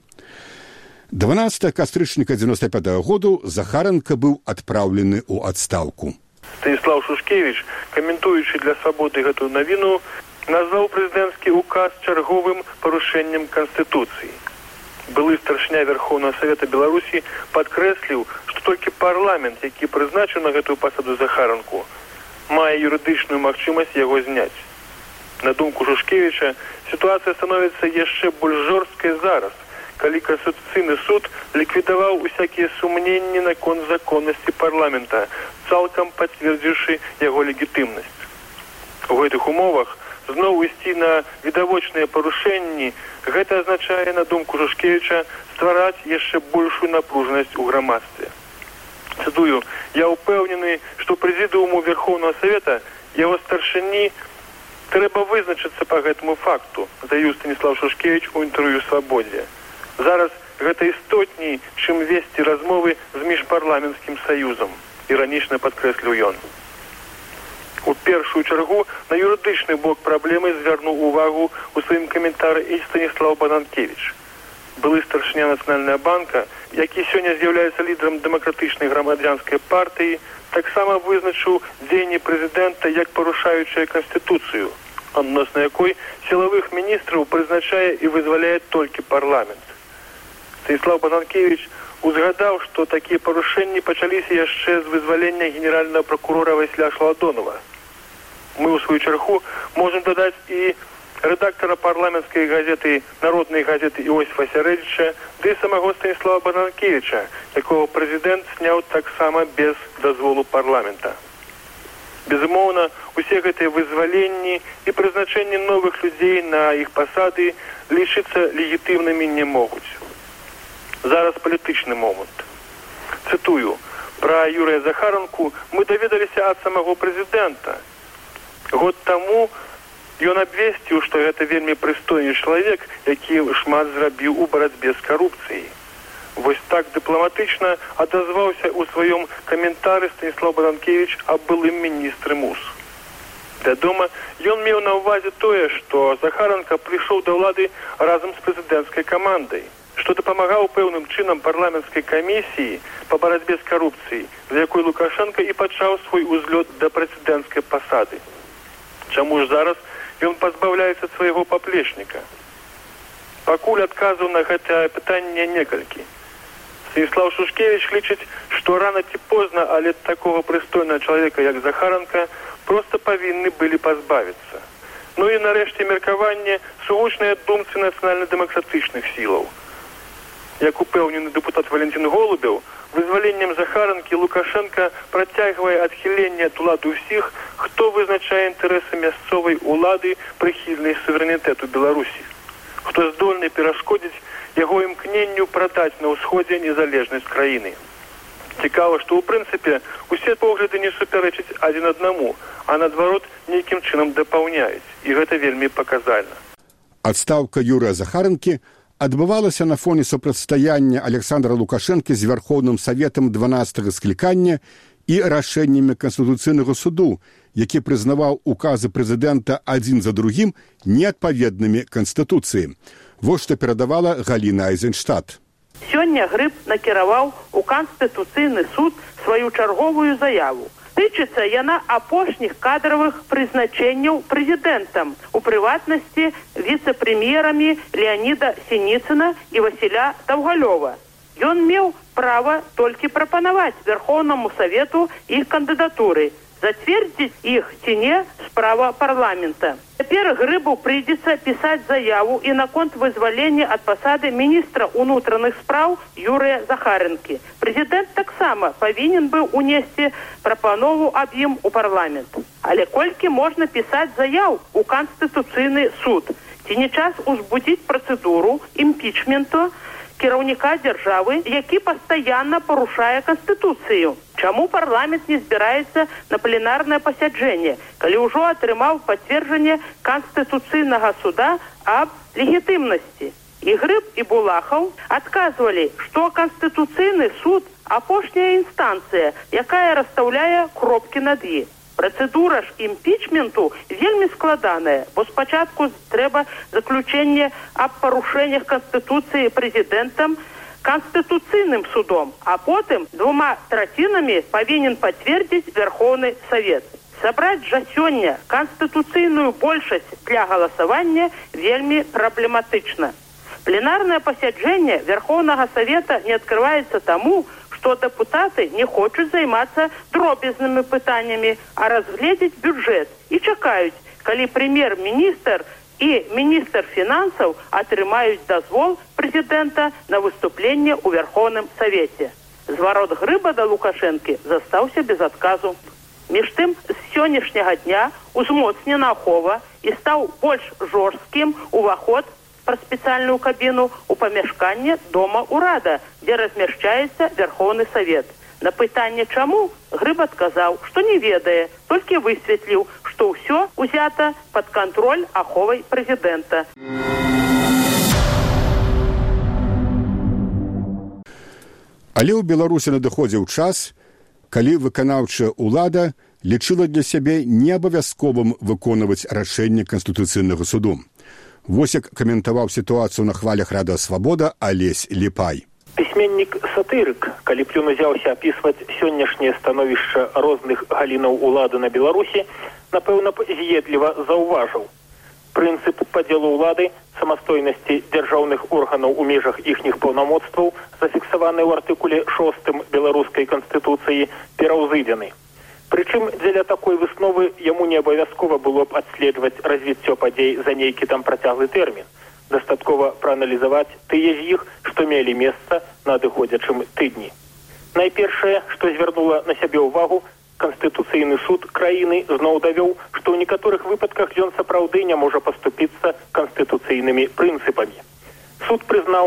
12 кастрычніка 95-го году Захаранка быў адпраўлены ў адстаўку. Станіслав Шушкевіч, каментуючы для «Свабоды» гэтую навіну, назваў прэзідэнцкі ўказ чарговым парушэннем Канстытуцыі. Былы старшыня Верховнага Савета Беларусі падкрэсліў, што толькі парламент, які прызначыў на гэтую пасаду Захаранку, мае юрыдычную магчымасць яго зняць. На думку Шушкевіча, сітуацыя становіцца яшчэ больш жорсткай зараз, калі Конституцыйны суд ліквідаваў усякія сумненні наконт законнасці парламента, цалкам пацвердзіўшы яго легітымнасць. У гэтых умовах зноў ісці на відавочныя парушэнні, гэта азначае, на думку Шушкевіча, ствараць яшчэ большую напружанасць у грамадстве. Цытую, я ўпэўнены, што прэзідыуму Верховнага Савета, яго старшыні, трэба вызначыцца па гэтаму факту, заявіў Станіслав Шушкевіч у інтэрв'ю «Свабодзе». Зараз гэта істотней, чым весці размовы з міжпарламенцкім саюзам, іранічна падкрэсліў ён. У першую чаргу на юрыдычны бок праблемы звярнуў увагу у сваім каментары і Станіслав Бананкевіч. Былы старшыня Нацыянальнага банка, які сёння з'яўляецца лідарам дэмакратычнай грамадзянскай партыі, таксама вызначыў дзеянні прэзідэнта як парушаючае Канстытуцыю, адносна якой сілавых міністраў прызначае і вызваляе толькі парламент. Станіслав Бананкевіч узгадаў, што такія парушэнні пачаліся яшчэ з вызвалення генеральнага прокурора Васіля Шаладонова. Мы, у сваю чаргу, можам дадаць і рэдактара парламенцкай газеты «Народнай газеты» Іосіфа Сярэдзіча, ды самого Станіслава Бананкевіча, якого прэзідэнт сняў таксама без дазволу парламента. Безумоўна, усе гэтыя вызваленні і прызначэнні новых людзей на іх пасады лічыцца легітымнымі не могуць. Зараз палітычны момант. Цытую, пра Юрыя Захаранку мы даведаліся ад самого прэзідэнта. Год таму ён абвесціў, што гэта вельмі прыстойны чалавек, які шмат зрабіў у барацьбе з карупцыяй. Вось так дыпламатычна адазваўся ў сваём каментары Станіслаў Баланкевіч аб былым міністры МУС. Вядома, ён меў на ўвазе тое, што Захаранка прыйшоў да ўлады разам з прэзідэнцкай камандай, што дапамагаў пэўным чынам парламенцкай камісіі па барацьбе з карупцыяй, з якой Лукашенко і пачаў свой узлёт да прэзідэнцкай пасады. Чаму ж зараз ён пазбаўляецца свайго паплечніка? Пакуль адказаў на гэтае пытанне некалькі. Станіслаў Шушкевіч лічыць, што рана ці позна, але такога прыстойнага чалавека, як Захаранка, проста павінны былі пазбавіцца. Ну і нарэшце меркаванне сугучнай думцы нацыянальна-дэмакратычных сілаў. Як упэўнены дэпутат Валентин Голубеў, вызваленнем Захаранкі Лукашенко працягвае адхіленне ад улады ўсіх, хто вызначае інтарэсы мясцовай улады прыхільнай суверэнітэту Беларусі, хто здольны перашкодзіць яго імкненню прадаць на ўсходзе незалежнасць краіны. Цікава, што ў прынцыпе усе погляды не супярэчаць адзін аднаму, а наадварот нейкім чынам дапаўняюць, і гэта вельмі паказальна. Адстаўка Юрыя Захаранкі адбывалася на фоне супрацьстаяння Александра Лукашэнкі з Вярхоўным Саветам 12-го склікання і рашэннямі Канстытуцыйнага суду, які прызнаваў указы прэзідэнта адзін за другім неадпаведнымі Канстытуцыі. Вось што перадавала Галіна Айзенштадт. Сёння Грыб накіраваў у Канстытуцыйны суд сваю чарговую заяву. Тычыцца яна апошніх кадравых прызначэнняў прэзідэнтам, у прыватнасці віцэ-прэм'ерамі Леаніда Сініцына і Васіля Даўгалёва. Ён меў права толькі прапанаваць Верхоўнаму Савету іх кандыдатуры, зацвердзіць іх ці не справа парламента. Цяпер Грыбу прыйдзецца пісаць заяву і наконт вызвалення ад пасады міністра ўнутраных спраў Юрыя Захаранкі. Прэзідэнт таксама павінен быў унесці прапанову аб ім у парламент. Але колькі можна пісаць заяў у Канстытуцыйны суд? Ці не час узбудзіць працэдуру імпічменту кіраўніка дзяржавы, які пастаянна парушае Канстытуцыю? Чаму парламент не збіраецца на пленарнае пасяджэнне, калі ўжо атрымаў пацверджанне Канстытуцыйнага суда аб легітымнасці? І Грыб, і Булахаў адказвалі, што Канстытуцыйны суд – апошняя інстанцыя, якая расстаўляе кропкі над «і». Працэдура ж імпічменту вельмі складаная, бо спачатку трэба заключэнне аб парушэннях Канстытуцыі прэзідэнтам Канстытуцыйным судом, а потым 2/3 павінен пацвердзіць Верхоўны Савет. Сабраць жа сёння канстытуцыйную большасць для галасавання вельмі праблематычна. Пленарнае пасяджэнне Верхоўнага Савета не адкрываецца таму, што дэпутаты не хочуць займацца дробязнымі пытаннямі, а разгледзець бюджэт і чакаюць, калі прэм'ер-міністр і міністр фінансаў атрымаюць дазвол прэзідэнта на выступленне ў Верхоўным Савеце. Зварот Грыба да Лукашэнкі застаўся без адказу. Між тым, з сённяшняга дня узмоцнена ахова і стаў больш жорсткім уваход пра спецыяльную кабіну ў памяшканне Дома ўрада, дзе размяшчаецца Верхоўны Савет. На пытанне чаму Грыб адказаў, што не ведае, толькі высветліў, што ўсё ўзята пад кантроль аховай прэзідэнта. Але ў Беларусі надыходзіў час, калі выканаўчая ўлада лічыла для сябе неабавязковым выконваць рашэнне Канстытуцыйнага суду. Вось як каментаваў сітуацыю на хвалях Рада Свабода Алесь Ліпай. Пісьменнік-сатырык, калі б ён узяўся апісваць сённяшняе становішча розных галінаў улады на Беларусі, напэўна б з'едліва заўважыў. Прынцып падзелу ўлады, самастойнасці дзяржаўных органаў у межах іхніх паўнамоцтваў, зафіксаваны ў артыкуле 6 беларускай канстытуцыі, пераўзыдзены. Прычым дзеля такой высновы яму не абавязкова было б адследаваць развіццё падзей за нейкі там працяглы тэрмін. Дастаткова прааналізаваць тыя з іх, што мелі месца на адыходзячым тыдні. Найпершае, што звярнула на сябе ўвагу, Канстытуцыйны суд краіны зноў давёў, што ў некаторых выпадках ён сапраўды не можа паступіцца канстытуцыйнымі прынцыпамі. Суд прызнаў,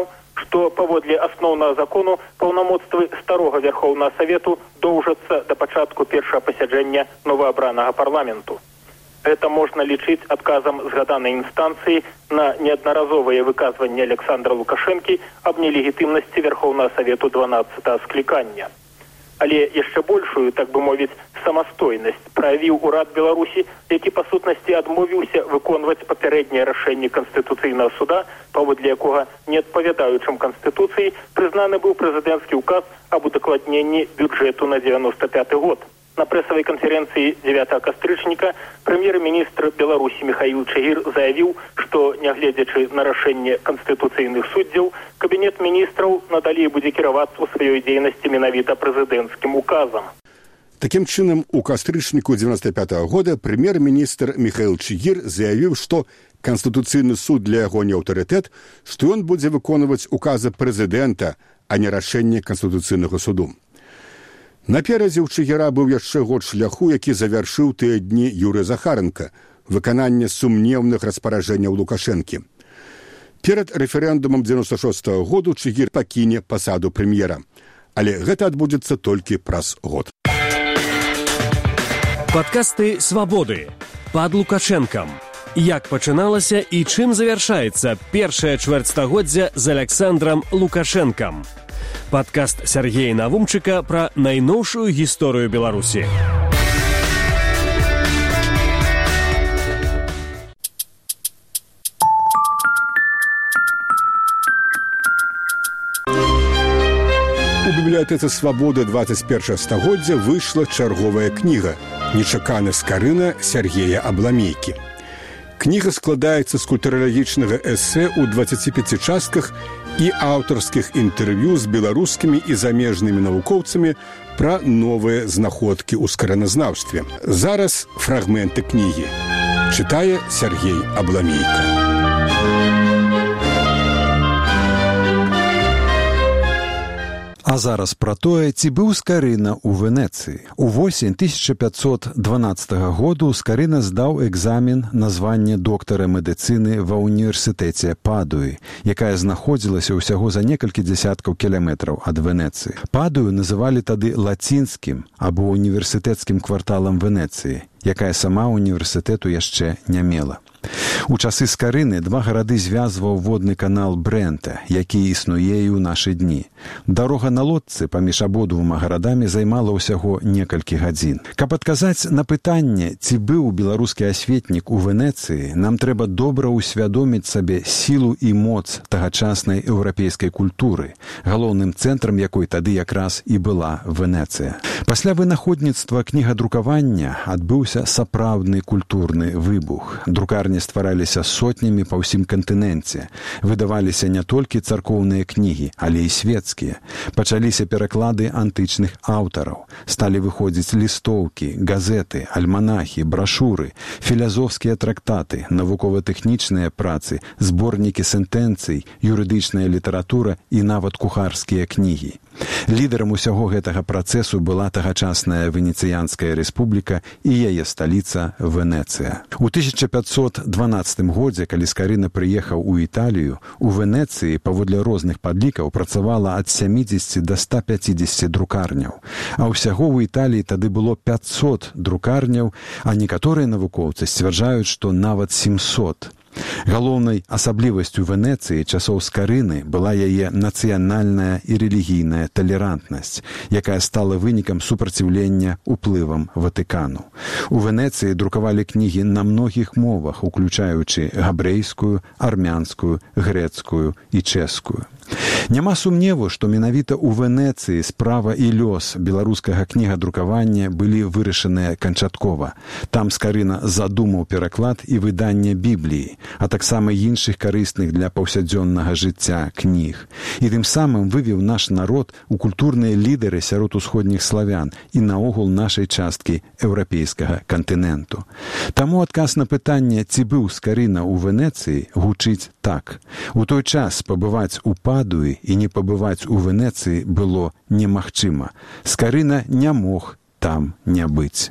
што паводле асноўнага закону паўнамоцтвы старога Верхоўнага Савету доўжацца да пачатку першага пасяджэння новаабранага парламенту. Гэта можна лічыць адказам згаданай інстанцыі на неаднаразовае выказванне Александра Лукашэнкі аб нелегітымнасці Верхоўнага Савету 12-го склікання. Але яшчэ большую, так бы мовіць, самастойнасць праявіў урад Беларусі, які па сутнасці адмовіўся выконваць папярэдняе рашэнне Канстытуцыйнага суда, паводле якога, не адпавядаючым Канстытуцыі, прызнаны быў прэзідэнцкі ўказ аб удакладненні бюджэту на 95 год. На прэсавай канферэнцыі 9 кастрычніка прэм'ер-міністр Беларусі Міхаіл Чагір заявіў, што, нягледзячы на рашэнне канстытуцыйных суддзяў, кабінет міністраў надалей будзе кіравацца ў сваёй дзейнасці менавіта прэзідэнцкім указам. Такім чынам, у кастрычніку 95 года прэм'ер-міністр Міхаіл Чагір заявіў, што Канстытуцыйны суд для яго не аўтарытэт, што ён будзе выконваць указы прэзідэнта, а не рашэнне Канстытуцыйнага суду. Наперадзе ў Чагіра быў яшчэ год шляху, які завяршыў тыя дні Юрый Захаренка, выкананне сумнеўных распараджэнняў Лукашэнкі. Перад рэферэндумам 96-го году Чагір пакіне пасаду прэм'ера. Але гэта адбудзецца толькі праз год. Падкасты «Свабоды» пад Лукашэнкам. Як пачыналася і чым завяршаецца першае чвэрцьстагоддзя з Александрам Лукашэнкам. Падкаст Сергея Навумчыка пра найноўшую гісторыю Беларусі. У бібліятэцы «Свабоды» 21 стагоддзя выйшла чарговая кніга «Нечаканы скарына» Сергея Абламейкі. Кніга складаецца з культуралагічнага эсэ ў 25 частках і аўтарскіх інтэрв'ю з беларускімі і замежнымі навукоўцамі пра новыя знаходкі ў скараназнаўстве. Зараз фрагменты кнігі. Чытае Сергей Абламейка. А зараз пра тое, ці быў Скарына ў Венецыі. У восень 1512 году Скарына здаў экзамен на званне доктара медыцыны ва ўніверсітэце Падуі, якая знаходзілася ўсяго за некалькі дзесяткаў кіламетраў ад Венецыі. Падую называлі тады лацінскім або універсітэцкім кварталам Венецыі, якая сама універсітэту яшчэ не мела. У часы Скарыны два гарады звязваў водны канал Брэнта, які існуе і ў нашы дні. Дарога на лодцы паміж абодвума гарадамі займала ўсяго некалькі гадзін. Каб адказаць на пытанне, ці быў беларускі асветнік у Венецыі, нам трэба добра ўсвядоміць сабе сілу і моц тагачаснай еўрапейскай культуры, галоўным цэнтрам якой тады якраз і была Венецыя. Пасля вынаходніцтва кнігадрукавання адбыўся сапраўдны культурны выбух. Друкарні ствараліся сотнямі па ўсім кантыненце. Выдаваліся не толькі царкоўныя кнігі, але і светскія. Пачаліся пераклады антычных аўтараў. Сталі выходзіць лістоўкі, газеты, альманахі, брашуры, філазофскія трактаты, навукова-тэхнічныя працы, зборнікі сентэнцый, юрыдычная літаратура і нават кухарскія кнігі. Лідарам усяго гэтага працэсу была тагачасная Венецыянская рэспубліка і яе сталіца Венецыя. У 1512 годзе, калі Скарына прыехаў у Італію, у Венецыі, паводле розных падлікаў, працавала ад 70 до 150 друкарняў. А ўсяго ў Італіі тады было 500 друкарняў, а некаторыя навукоўцы сцвярджаюць, што нават 700. Галоўнай асаблівасцю Венецыі часоў Скарыны была яе нацыянальная і рэлігійная талерантнасць, якая стала вынікам супраціўлення ўплывам Ватыкану. У Венецыі друкавалі кнігі на многіх мовах, уключаючы габрэйскую, армянскую, грэцкую і чэшскую. Няма сумневу, што менавіта ў Венецыі справа і лёс беларускага кнігадрукавання былі вырашаныя канчаткова. Там Скарына задумаў пераклад і выданне Бібліі, а таксама іншых карысных для паўсядзённага жыцця кніг. І тым самым вывеў наш народ у культурныя лідары сярод усходніх славян і наогул нашай часткі еўрапейскага кантыненту. Таму адказ на пытанне, ці быў Скарына ў Венецыі, гучыць так. У той час пабываць у Падуі і не пабываць у Венецыі было немагчыма. Скарына не мог там не быць.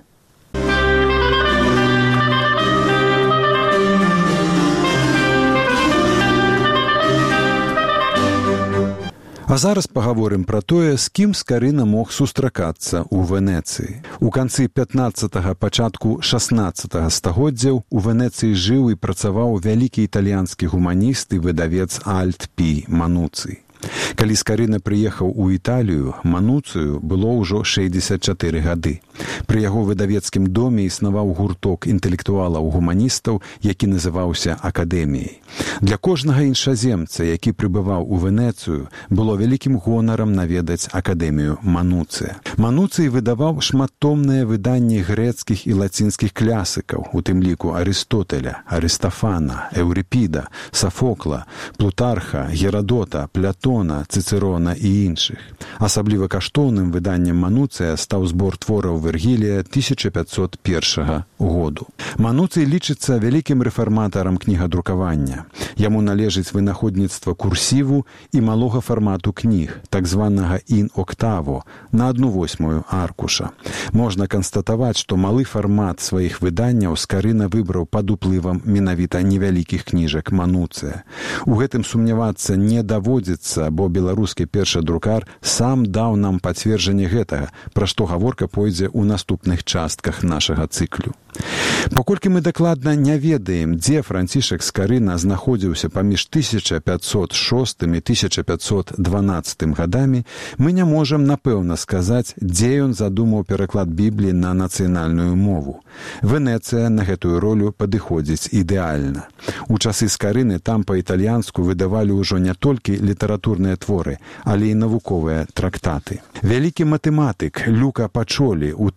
А зараз пагаворым пра тое, з кім Скарына мог сустракацца ў Венецыі. У канцы 15-го, пачатку 16-го стагоддзяў у Венецыі жыў і працаваў вялікі італьянскі гуманіст і выдавец Альт Пі Мануцый. Калі Скарына прыехаў у Італію, Мануцыю было ўжо 64 гады. Пры яго выдавецкім доме існаваў гурток інтэлектуалаў-гуманістаў, які называўся Акадэміяй. Для кожнага іншаземца, які прыбываў у Венецыю, было вялікім гонарам наведаць Акадэмію Мануцыя. Мануцый выдаваў шматтомныя выданні грэцкіх і лацінскіх клясыкаў, у тым ліку Арыстотеля, Арыстафана, Эўрыпіда, Сафокла, Плутарха, Герадота, Плятона, Цицерона і іншых. Асабліва каштоўным выданнем Мануцыя стаў збор твораў Вергілія 1501 году. Мануцый лічыцца вялікім рэфарматарам кнігадрукавання. Яму належыць вынаходніцтва курсіву і малога фармату кніг, так званага ін-октаво, на 1/8 аркуша. Можна канстатаваць, што малы фармат сваіх выданняў Скарына выбраў пад уплывам менавіта невялікіх кніжак Мануцыя. У гэтым сумнявацца не даводзіцца, бо беларускі першадрукар сам даў нам пацверджанне гэтага, пра што гаворка пойдзе ў наступных частках нашага цыклю. Паколькі мы дакладна не ведаем, дзе Францішак Скарына знаходзіўся паміж 1506 і 1512 гадамі, мы не можам напэўна сказаць, дзе ён задумаў пераклад Бібліі на нацыянальную мову. Венецыя на гэтую ролю падыходзіць ідэальна. У часы Скарыны там па-італьянску выдавалі ўжо не толькі літаратурныя творы, але і навуковыя трактаты. Вялікі матэматык Люка Пачолі ў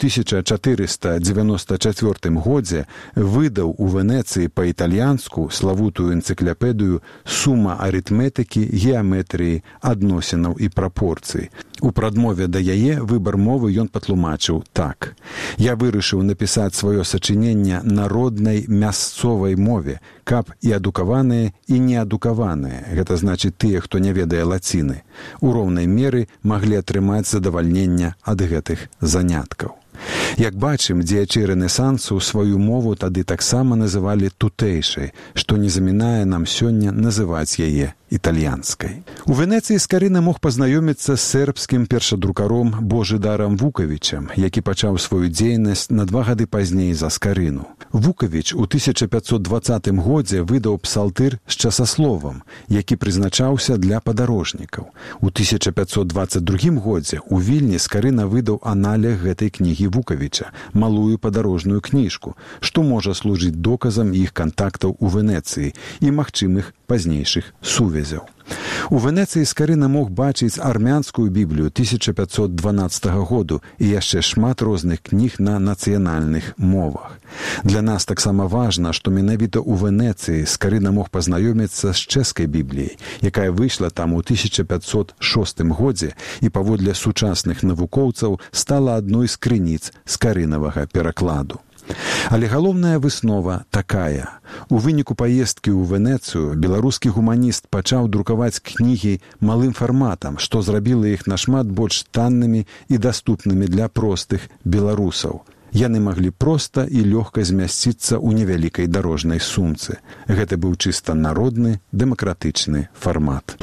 1494 годзе выдаў у Венецыі па-італьянску славутую энцыклапедыю «Сума арытметыкі, геаметрыі, адносінаў і прапорцый». У прадмове да яе выбар мовы ён патлумачыў так. «Я вырашыў напісаць сваё сачыненне на роднай мясцовай мове, каб і адукаваныя, і неадукаваныя, гэта значыць тыя, хто не ведае лаціны, у роўнай меры маглі атрымаць задавальненне ад гэтых заняткаў». Як бачым, дзеячы рэнесансу сваю мову тады таксама называлі тутэйшай, што не замінае нам сёння называць яе італьянскай. У Венецыі Скарына мог пазнаёміцца з сербскім першадрукаром Божыдарам Вукавічам, які пачаў сваю дзейнасць на 2 гады пазней за Скарыну. Вукавіч у 1520 годзе выдаў псалтыр з часасловам, які прызначаўся для падарожнікаў. У 1522 годзе у Вільні Скарына выдаў аналег гэтай кнігі Вукавіча, малую падарожную кніжку, што можа служыць доказам іх кантактаў у Венецыі і магчымых пазнейшых сувязяў. У Венецыі Скарына мог бачыць армянскую Біблію 1512 году і яшчэ шмат розных кніг на нацыянальных мовах. Для нас таксама важна, што менавіта ў Венецыі Скарына мог пазнаёміцца з чэшскай Бібліяй, якая выйшла там у 1506 годзе і паводле сучасных навукоўцаў стала адной з крыніц скарынавага перакладу. Але галоўная выснова такая. У выніку паездкі ў Венецыю беларускі гуманіст пачаў друкаваць кнігі малым фарматам, што зрабіла іх нашмат больш таннымі і даступнымі для простых беларусаў. Яны маглі проста і лёгка змясціцца ў невялікай дарожнай сумцы. Гэта быў чыста народны, дэмакратычны фармат.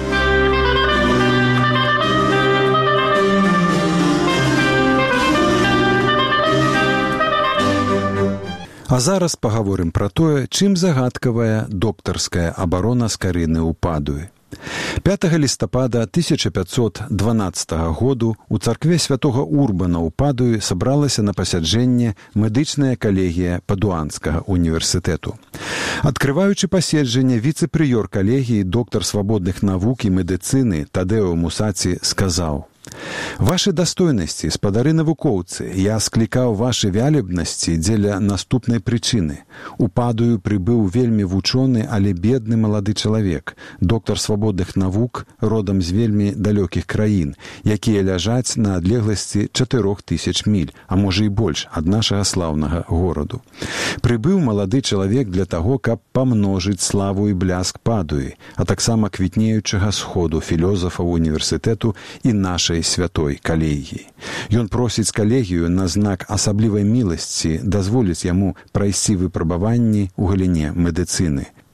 А зараз пагаворым пра тое, чым загадкавая доктарская абарона Скарыны ў Падуі. 5 лістапада 1512 году у царкве святога Урбана ў Падуі сабралася на пасяджэнне медычная калегія Падуанскага універсітэту. Адкрываючы паседжанне, віцэ-прыёр калегіі, доктар свабодных навук і медыцыны Тадэо Мусаці сказаў: «Ваши дастойнасці, спадары навукоўцы, я склікаў вашы вялебнасці дзеля наступнай прычыны. У Падую прыбыў вельмі вучоны, але бедны малады чалавек, доктар свабодных навук, родам з вельмі далёкіх краін, якія ляжаць на адлегласці 4000 міль, а можа і больш, ад нашага слаўнага гораду. Прыбыў малады чалавек для таго, каб памножыць славу і бляск Падуі, а таксама квітнеючага сходу філёзафаў універсітэту і нашай святой калегіі. Ён просіць калегію на знак асаблівай міласці дазволіць яму прайсці выпрабаванні ў галіне медыцыны.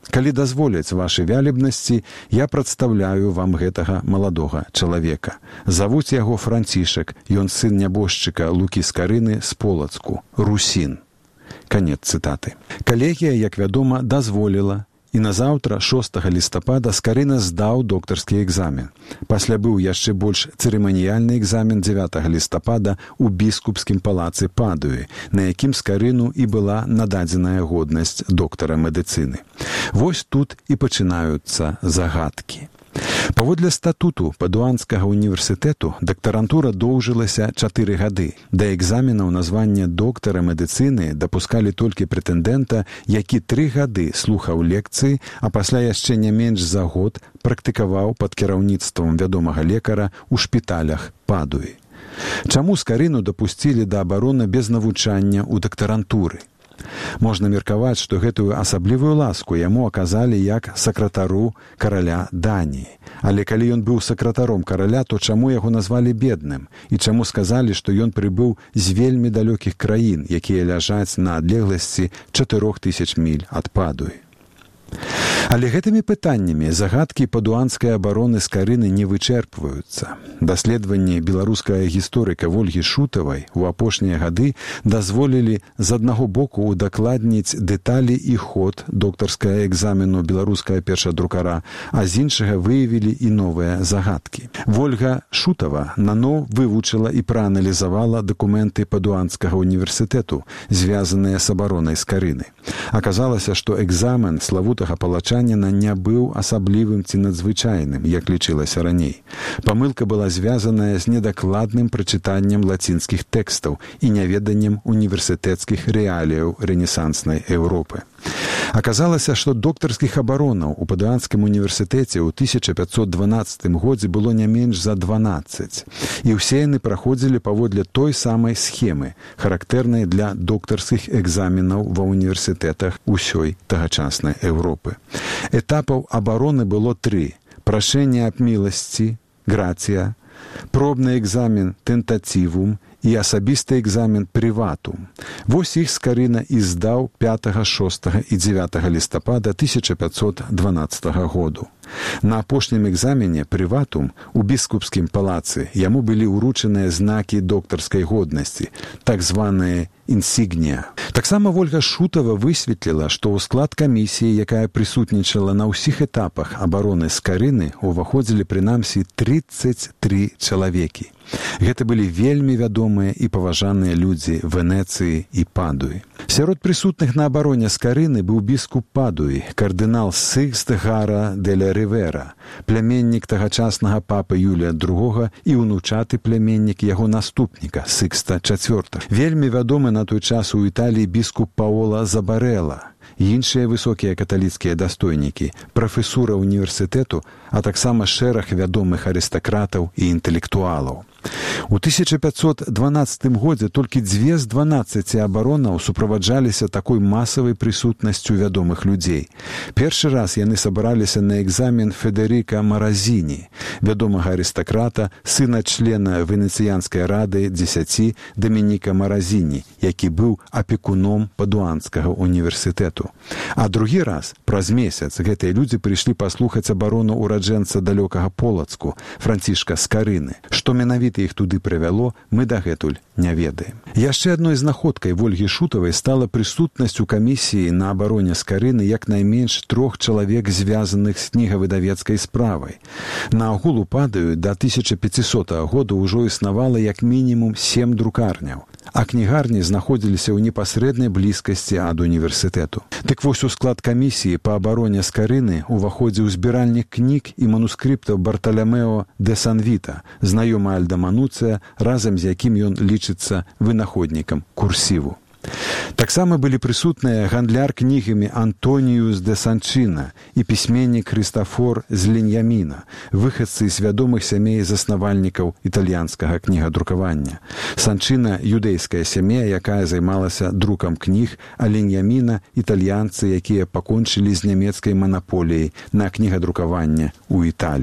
Калі дазволяць вашай вялібнасці, я прадстаўляю вам гэтага маладога чалавека. Завуць яго Францішак, ён сын нябожчыка Лукі Скарыны з Полацку, русін. Канец цытаты. Калегія, як вядома, дазволіла, і назаўтра, 6 лістапада, Скарына здаў доктарскі экзамен. Пасля быў яшчэ больш цырыманіяльны экзамен 9 лістапада ў біскупскім палацы Падуі, на якім Скарыну і была нададзеная годнасць доктара медыцыны. Вось тут і пачынаюцца загадкі. Паводле статуту Падуанскага універсітэту дактарантура доўжылася 4 гады. Да экзаменаў на званне доктара медыцыны дапускалі толькі прэтэндэнта, які 3 гады слухаў лекцыі, а пасля яшчэ не менш за год практыкаваў пад кіраўніцтвам вядомага лекара ў шпіталях Падуі. Чаму Скарыну дапусцілі да абароны без навучання ў дактарантуры? Можна меркаваць, што гэтую асаблівую ласку яму аказалі як сакратару караля Даніі. Але калі ён быў сакратаром караля, то чаму яго назвалі бедным? І чаму сказалі, што ён прыбыў з вельмі далёкіх краін, якія ляжаць на адлегласці 4000 міль ад Падуі? Але гэтымі пытаннямі загадкі падуанскай абароны Скарыны не вычэрпваюцца. Даследаванні беларускага гісторыка Вольгі Шутавай у апошнія гады дазволілі з аднаго боку удакладніць дэталі і ход доктарскага экзамену беларускага першадрукара, а з іншага выявілі і новыя загадкі. Вольга Шутава наноў вывучыла і прааналізавала дакументы Падуанскага універсітэту, звязаныя з абаронай Скарыны. Аказалася, што экзамен славутага палачаніна не быў асаблівым ці надзвычайным, як лічылася раней. Памылка была звязаная з недакладным прачытаннем лацінскіх тэкстаў і няведаннем універсітэцкіх рэаліяў рэнесанснай Еўропы. Аказалася, што доктарскіх абаронаў у Падуанскім універсітэце ў 1512 годзе было не менш за 12, і ўсе яны праходзілі паводле той самай схемы, характэрнай для доктарскіх экзаменаў ва універсітэтах усёй тагачаснай Еўропы. Этапаў абароны было 3: прашэнне аб міласці, грація, пробны экзамен тентативум і асабісты экзамен прыватум. Вось іх Скарына і здаў 5, 6 і 9 лістапада 1512 году. На апошнім экзамене прыватум у біскупскім палацы яму былі ўручаныя знакі доктарскай годнасці, так званыя інсігнія. Таксама Вольга Шутава высветліла, што ў склад камісіі, якая прысутнічала на ўсіх этапах абароны Скарыны, уваходзілі прынамсі 33 чалавекі. Гэта былі вельмі вядомыя і паважаныя людзі Венецыі і Падуі. Сярод прысутных на абароне Скарыны быў біскуп Падуі, кардынал Сыкст Гара де ля Ривера, пляменнік тагачаснага папы Юлія II і ўнучаты пляменнік яго наступніка Сыкста IV. Вельмі вядомы на той час у Італіі біскуп Паола Забарэла, іншыя высокія каталіцкія дастойнікі, прафесура універсітэту, а таксама шэраг вядомых арыстакратаў і інтэлектуалаў. У 1512 годзе толькі 2 з 12 абаронаў суправаджаліся такой масавай прысутнасцю вядомых людзей. Першы раз яны сабраліся на экзамен Федеріка Маразіні, вядомага арыстакрата, сына члена Венецыянскай рады 10 Дамініка Маразіні, які быў апекуном Падуанскага універсітэту. А другі раз, праз месяц, гэтыя людзі прыйшлі паслухаць абарону ураджэнца далёкага Полацку, Францішка Скарыны. Што менавіта іх туды прывяло, мы дагэтуль не ведаем. Яшчэ адной знаходкай Вольгі Шутавай стала прысутнасць у камісіі на абароне Скарыны як найменш 3 чалавек, звязаных з кнігавыдавецкай справай. Наогул у Падуі да 1500 года ўжо існавала як мінімум 7 друкарняў, а кнігарні знаходзіліся ў непасрэднай блізкасці ад універсітэту. Дык вось у склад камісіі па абароне Скарыны уваходзіў збіральнік кніг і манускрыптаў Барталямео де Санвіта, знаёмы Альда-Мануцыя, разам з якім ён лічыцца вынаходнікам курсіву. Таксама былі прысутныя гандляр кнігамі Антоніюс де Санчына і пісьменнік Хрыстафор з Леньяміна, выхадцы з вядомых сямей заснавальнікаў італьянскага кнігадрукавання. Санчына – юдэйская сям'я, якая займалася друкам кніг, а Леньяміна – італьянцы, якія пакончылі з нямецкай манаполіяй на кнігадрукаванне ў Італіі.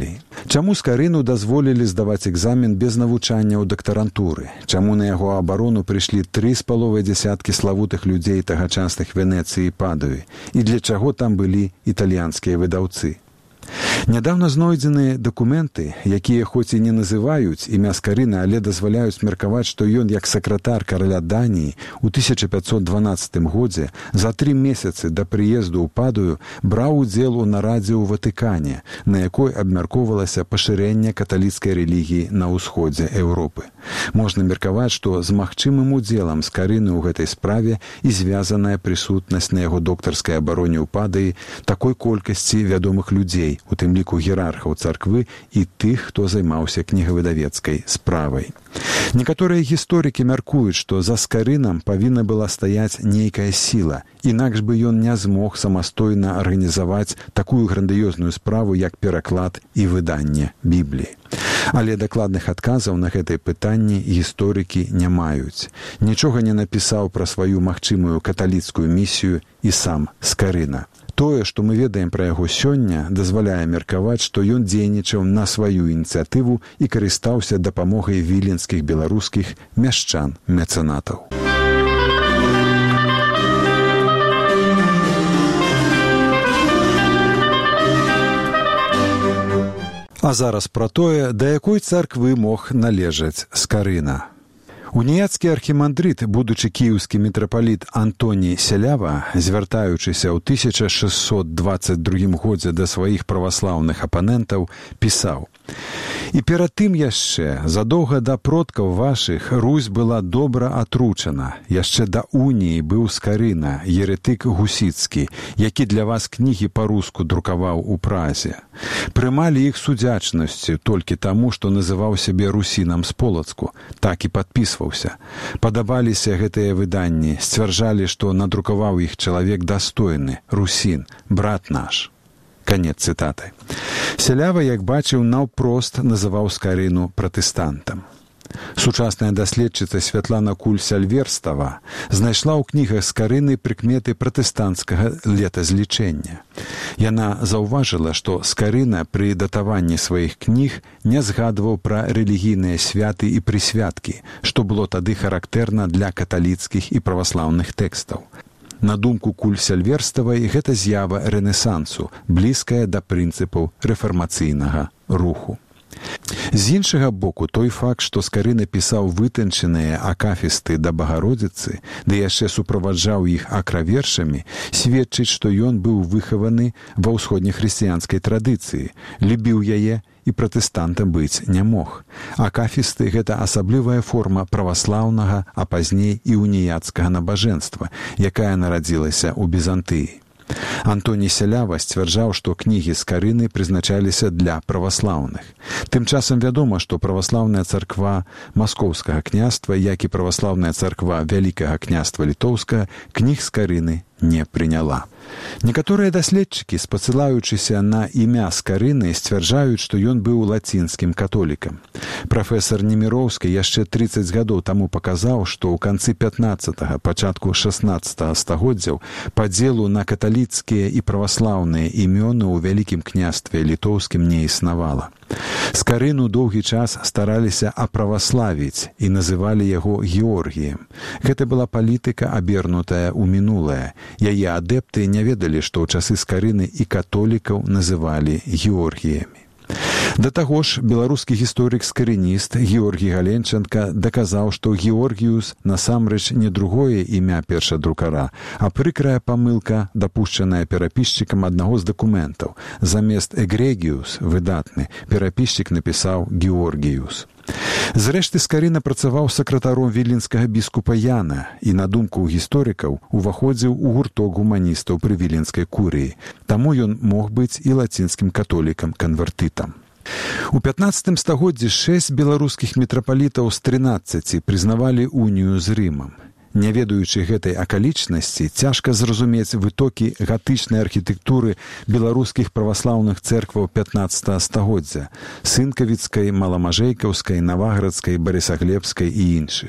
Чаму Скарыну дазволілі здаваць экзамен без навучання ў дактарантуры? Чаму на яго абарону прыйшлі 3,5 дзясяткі славутых людзей тагачасных Венецыі і Падуі? І для чаго там былі італьянскія выдаўцы? Нядаўна знойдзеныя дакументы, якія хоць і не называюць імя Скарына, але дазваляюць меркаваць, што ён як сакратар караля Даніі ў 1512 годзе за 3 месяцы да прыезду ў Падую браў удзел у нарадзе ў Ватыкане, на якой абмяркоўвалася пашырэнне каталіцкай рэлігіі на ўсходзе Еўропы. Можна меркаваць, што з магчымым удзелам Скарыны ў гэтай справе і звязаная прысутнасць на яго доктарскай абароне ў Падаі такой колькасці вядомых людзей, у тым ліку іерархаў царквы і тых, хто займаўся кнігавыдавецкай справай. Некаторыя гісторыкі мяркуюць, што за Скарынам павінна была стаяць нейкая сіла, інакш бы ён не змог самастойна арганізаваць такую грандыёзную справу, як пераклад і выданне Бібліі. Але дакладных адказаў на гэтае пытанне гісторыкі не маюць. Нічога не напісаў пра сваю магчымую каталіцкую місію і сам Скарына. Тое, што мы ведаем пра яго сёння, дазваляе меркаваць, што ён дзейнічаў на сваю ініцыятыву і карыстаўся дапамогай віленскіх беларускіх мяшчан-мецэнатаў. А зараз пра тое, да якой царквы мог належаць Скарына. Уніяцкі архімандрыт, будучы кіеўскі мітрапаліт Антоній Сялява, звяртаючыся ў 1622 годзе да сваіх праваслаўных апанентаў, пісаў: «І перад тым яшчэ, задоўга да продкаў вашых, Русь была добра атручана. Яшчэ да уніі быў Скарына, еретык гусіцкі, які для вас кнігі па-руску друкаваў у Празе. Прымалі іх судзячнасцю толькі таму, што называў сябе русінам з Полацку, так і падпісваў. Падабаліся гэтыя выданні, сцвярджалі, што надрукаваў іх чалавек дастойны, русін, брат наш». Канец цытаты. Сялява, як бачыў, наўпрост называў Скарыну пратэстантам. Сучасная даследчыца Святлана Куль-Сальверстава знайшла ў кнігах Скарыны прыкметы пратэстанцкага летазлічэння. Яна заўважыла, што Скарына пры датаванні сваіх кніг не згадваў пра рэлігійныя святы і прысвяткі, што было тады характэрна для каталіцкіх і праваслаўных тэкстаў. На думку Куль-Сальверставай, гэта з'ява рэнесансу, блізкая да прынцыпаў рэфармацыйнага руху. З іншага боку, той факт, што Скарына пісаў вытанчаныя акафісты да Багародзіцы, ды яшчэ суправаджаў іх акравершамі, сведчыць, што ён быў выхаваны ва ўсходнехрысціянскай традыцыі, любіў яе і пратэстантам быць не мог. Акафісты – гэта асаблівая форма праваслаўнага, а пазней і уніяцкага набажэнства, якая нарадзілася ў Бізантыі. Антоній Сялява сцвярджаў, што кнігі Скарыны прызначаліся для праваслаўных. Тым часам вядома, што праваслаўная царква Маскоўскага княства, як і праваслаўная царква Вялікага княства Літоўскага, кніг Скарыны не прыняла. Некаторыя даследчыкі, спасылаючыся на імя Скарыны, сцвярджаюць, што ён быў лацінскім католікам. Прафесар Неміроўскі яшчэ 30 гадоў таму паказаў, што ў канцы 15-го, пачатку 16-го стагоддзяў падзелу на каталіцкія і праваслаўныя імёны ў Вялікім княстве Літоўскім не існавала. Скарыну доўгі час стараліся аправаславіць і называлі яго Георгіем. Гэта была палітыка, абернутая ў мінулае. Яе адэпты не ведалі, што ў часы Скарыны і католікаў называлі Георгіямі. Да таго ж, беларускі гісторык-скарыніст Георгій Галенченка даказаў, што Георгіюс насамрэч не другое імя першадрукара, а прыкрая памылка, дапушчаная перапісчыкам аднаго з дакументаў. Замест Эгрегіюс, выдатны, перапісчык напісаў Георгіюс. Зрэшты, Скарына працаваў сакратаром віленскага біскупа Яна і, на думку гісторыкаў, уваходзіў у гурток гуманістаў пры віленскай курыі. Таму ён мог быць і лацінскім католікам-канвертытам. У 15 стагоддзі 6 беларускіх мітрапалітаў з 13 прызнавалі унію з Рымам. Не ведаючы гэтай акалічнасці, цяжка зразумець вытокі гатычнай архітэктуры беларускіх праваслаўных цэркваў 15 стагоддзя – Сынкавіцкай, Маламажэйкаўскай, Наваградскай, Барысаглебскай і іншых.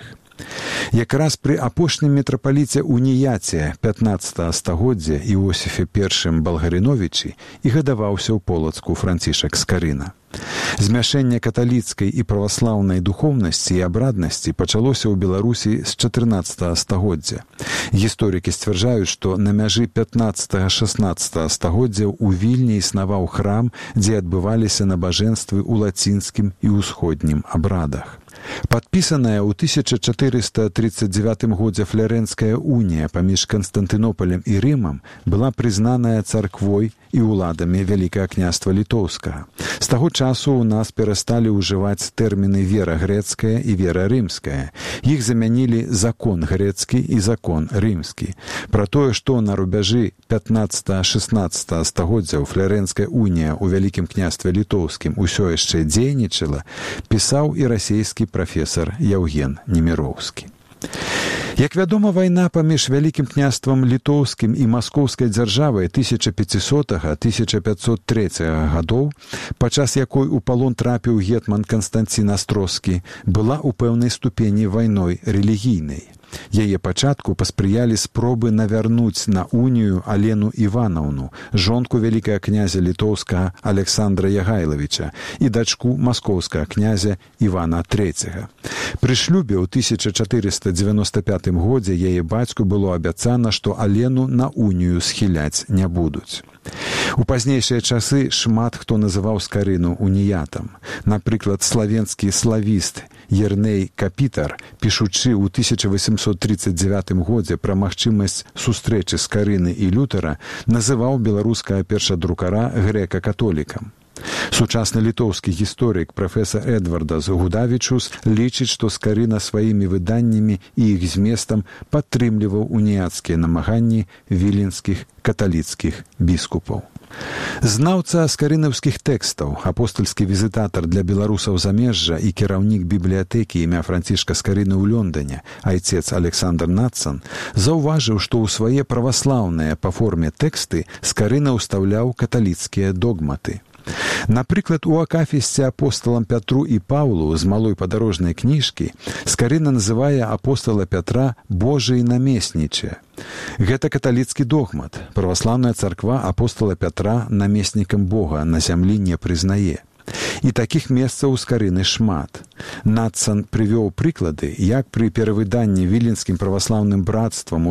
Якраз пры апошнім мітрапаліце уніяце 15 стагоддзя Іосіфе I Балгарыновічы і гадаваўся ў Полацку Францішак Скарына. Змяшэнне каталіцкай і праваслаўнай духоўнасці і абраднасці пачалося ў Беларусі з 14 стагоддзя. Гісторыкі сцвярджаюць, што на мяжы 15-16 стагоддзяў у Вільні існаваў храм, дзе адбываліся набажэнствы ў лацінскім і ўсходнім абрадах. Падпісаная ў 1439 годзе Флярэнская унія паміж Канстантынополем і Рымам была прызнаная царквой і ўладамі Вялікага княства Літоўскага. З таго часу ў нас перасталі ўжываць тэрміны вера грэцкая і вера рымская. Іх замянілі закон грэцкі і закон рымскі. Пра тое, што на рубяжы 15-16 стагоддзяў Флярэнская унія ў Вялікім княстве Літоўскім усё яшчэ дзейнічала, пісаў і расійскі прафесар Яўген Неміроўскі. Як вядома, вайна паміж Вялікім княствам Літоўскім і маскоўскай дзяржавай 1500-1503 гадоў, падчас якой у палон трапіў гетман Канстанцін Астроскі, была ў пэўнай ступені вайной рэлігійнай. Яе пачатку паспрыялі спробы навярнуць на унію Алену Іванаўну, жонку вялікага князя літоўскага Александра Ягайлавіча і дачку маскоўскага князя Івана III. Пры шлюбе ў 1495 годзе яе бацьку было абяцана, што Алену на унію схіляць не будуць. У пазнейшыя часы шмат хто называў Скарыну уніятам. Напрыклад, славенскі славіст Ерней Капітар, пішучы ў 1839 годзе пра магчымасць сустрэчы Скарыны і Лютера, называў беларускага першадрукара грэка-католікам. Сучасны літоўскі гісторык прафесар Эдвардас Гудавічус лічыць, што Скарына сваімі выданнямі і іх зместам падтрымліваў уніяцкія намаганні віленскіх каталіцкіх біскупаў. Знаўца скарынаўскіх тэкстаў, апостальскі візітатар для беларусаў замежжа і кіраўнік бібліятэкі імя Францішка Скарыны ў Лондоне, айцец Александр Надсон, заўважыў, што ў свае праваслаўныя па форме тэксты Скарына ўстаўляў каталіцкія догматы. Напрыклад, у акафісце апосталам Пятру і Паўлу з малой падарожнай кніжкі Скарына называе апостала Пятра Божий намесніче. Гэта каталіцкі догмат. Праваслаўная царква апостала Пятра намеснікам Бога на зямлі не прызнае. І такіх месцаў у Скарыны шмат. Надсон прывёў прыклады, як пры перавыданні віленскім праваслаўным братствам у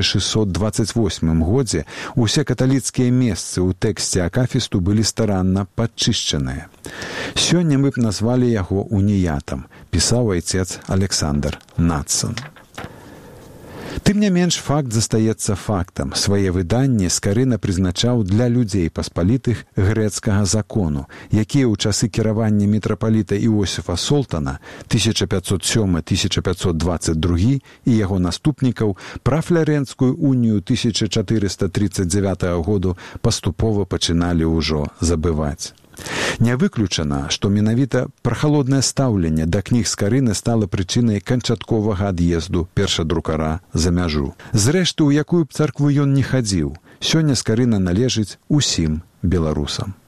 1628 годзе усе каталіцкія месцы ў тэксце акафісту былі старанна падчышчаныя. Сёння мы б назвалі яго уніятам, пісаў айцец Александр Надсон. Тым не менш, факт застаецца фактам. Свае выданні Скарына прызначаў для людзей паспалітых грэцкага закону, якія ў часы кіравання мітрапаліта Іосіфа Солтана 1507-1522 і яго наступнікаў пра Флярэнскую унію 1439 году паступова пачыналі ўжо забываць. Не выключана, што менавіта прахалоднае стаўленне да кніг Скарыны стала прычынай канчатковага ад'езду першадрукара за мяжу. Зрэшты, у якую б царкву ён не хадзіў, сёння Скарына належыць усім беларусам.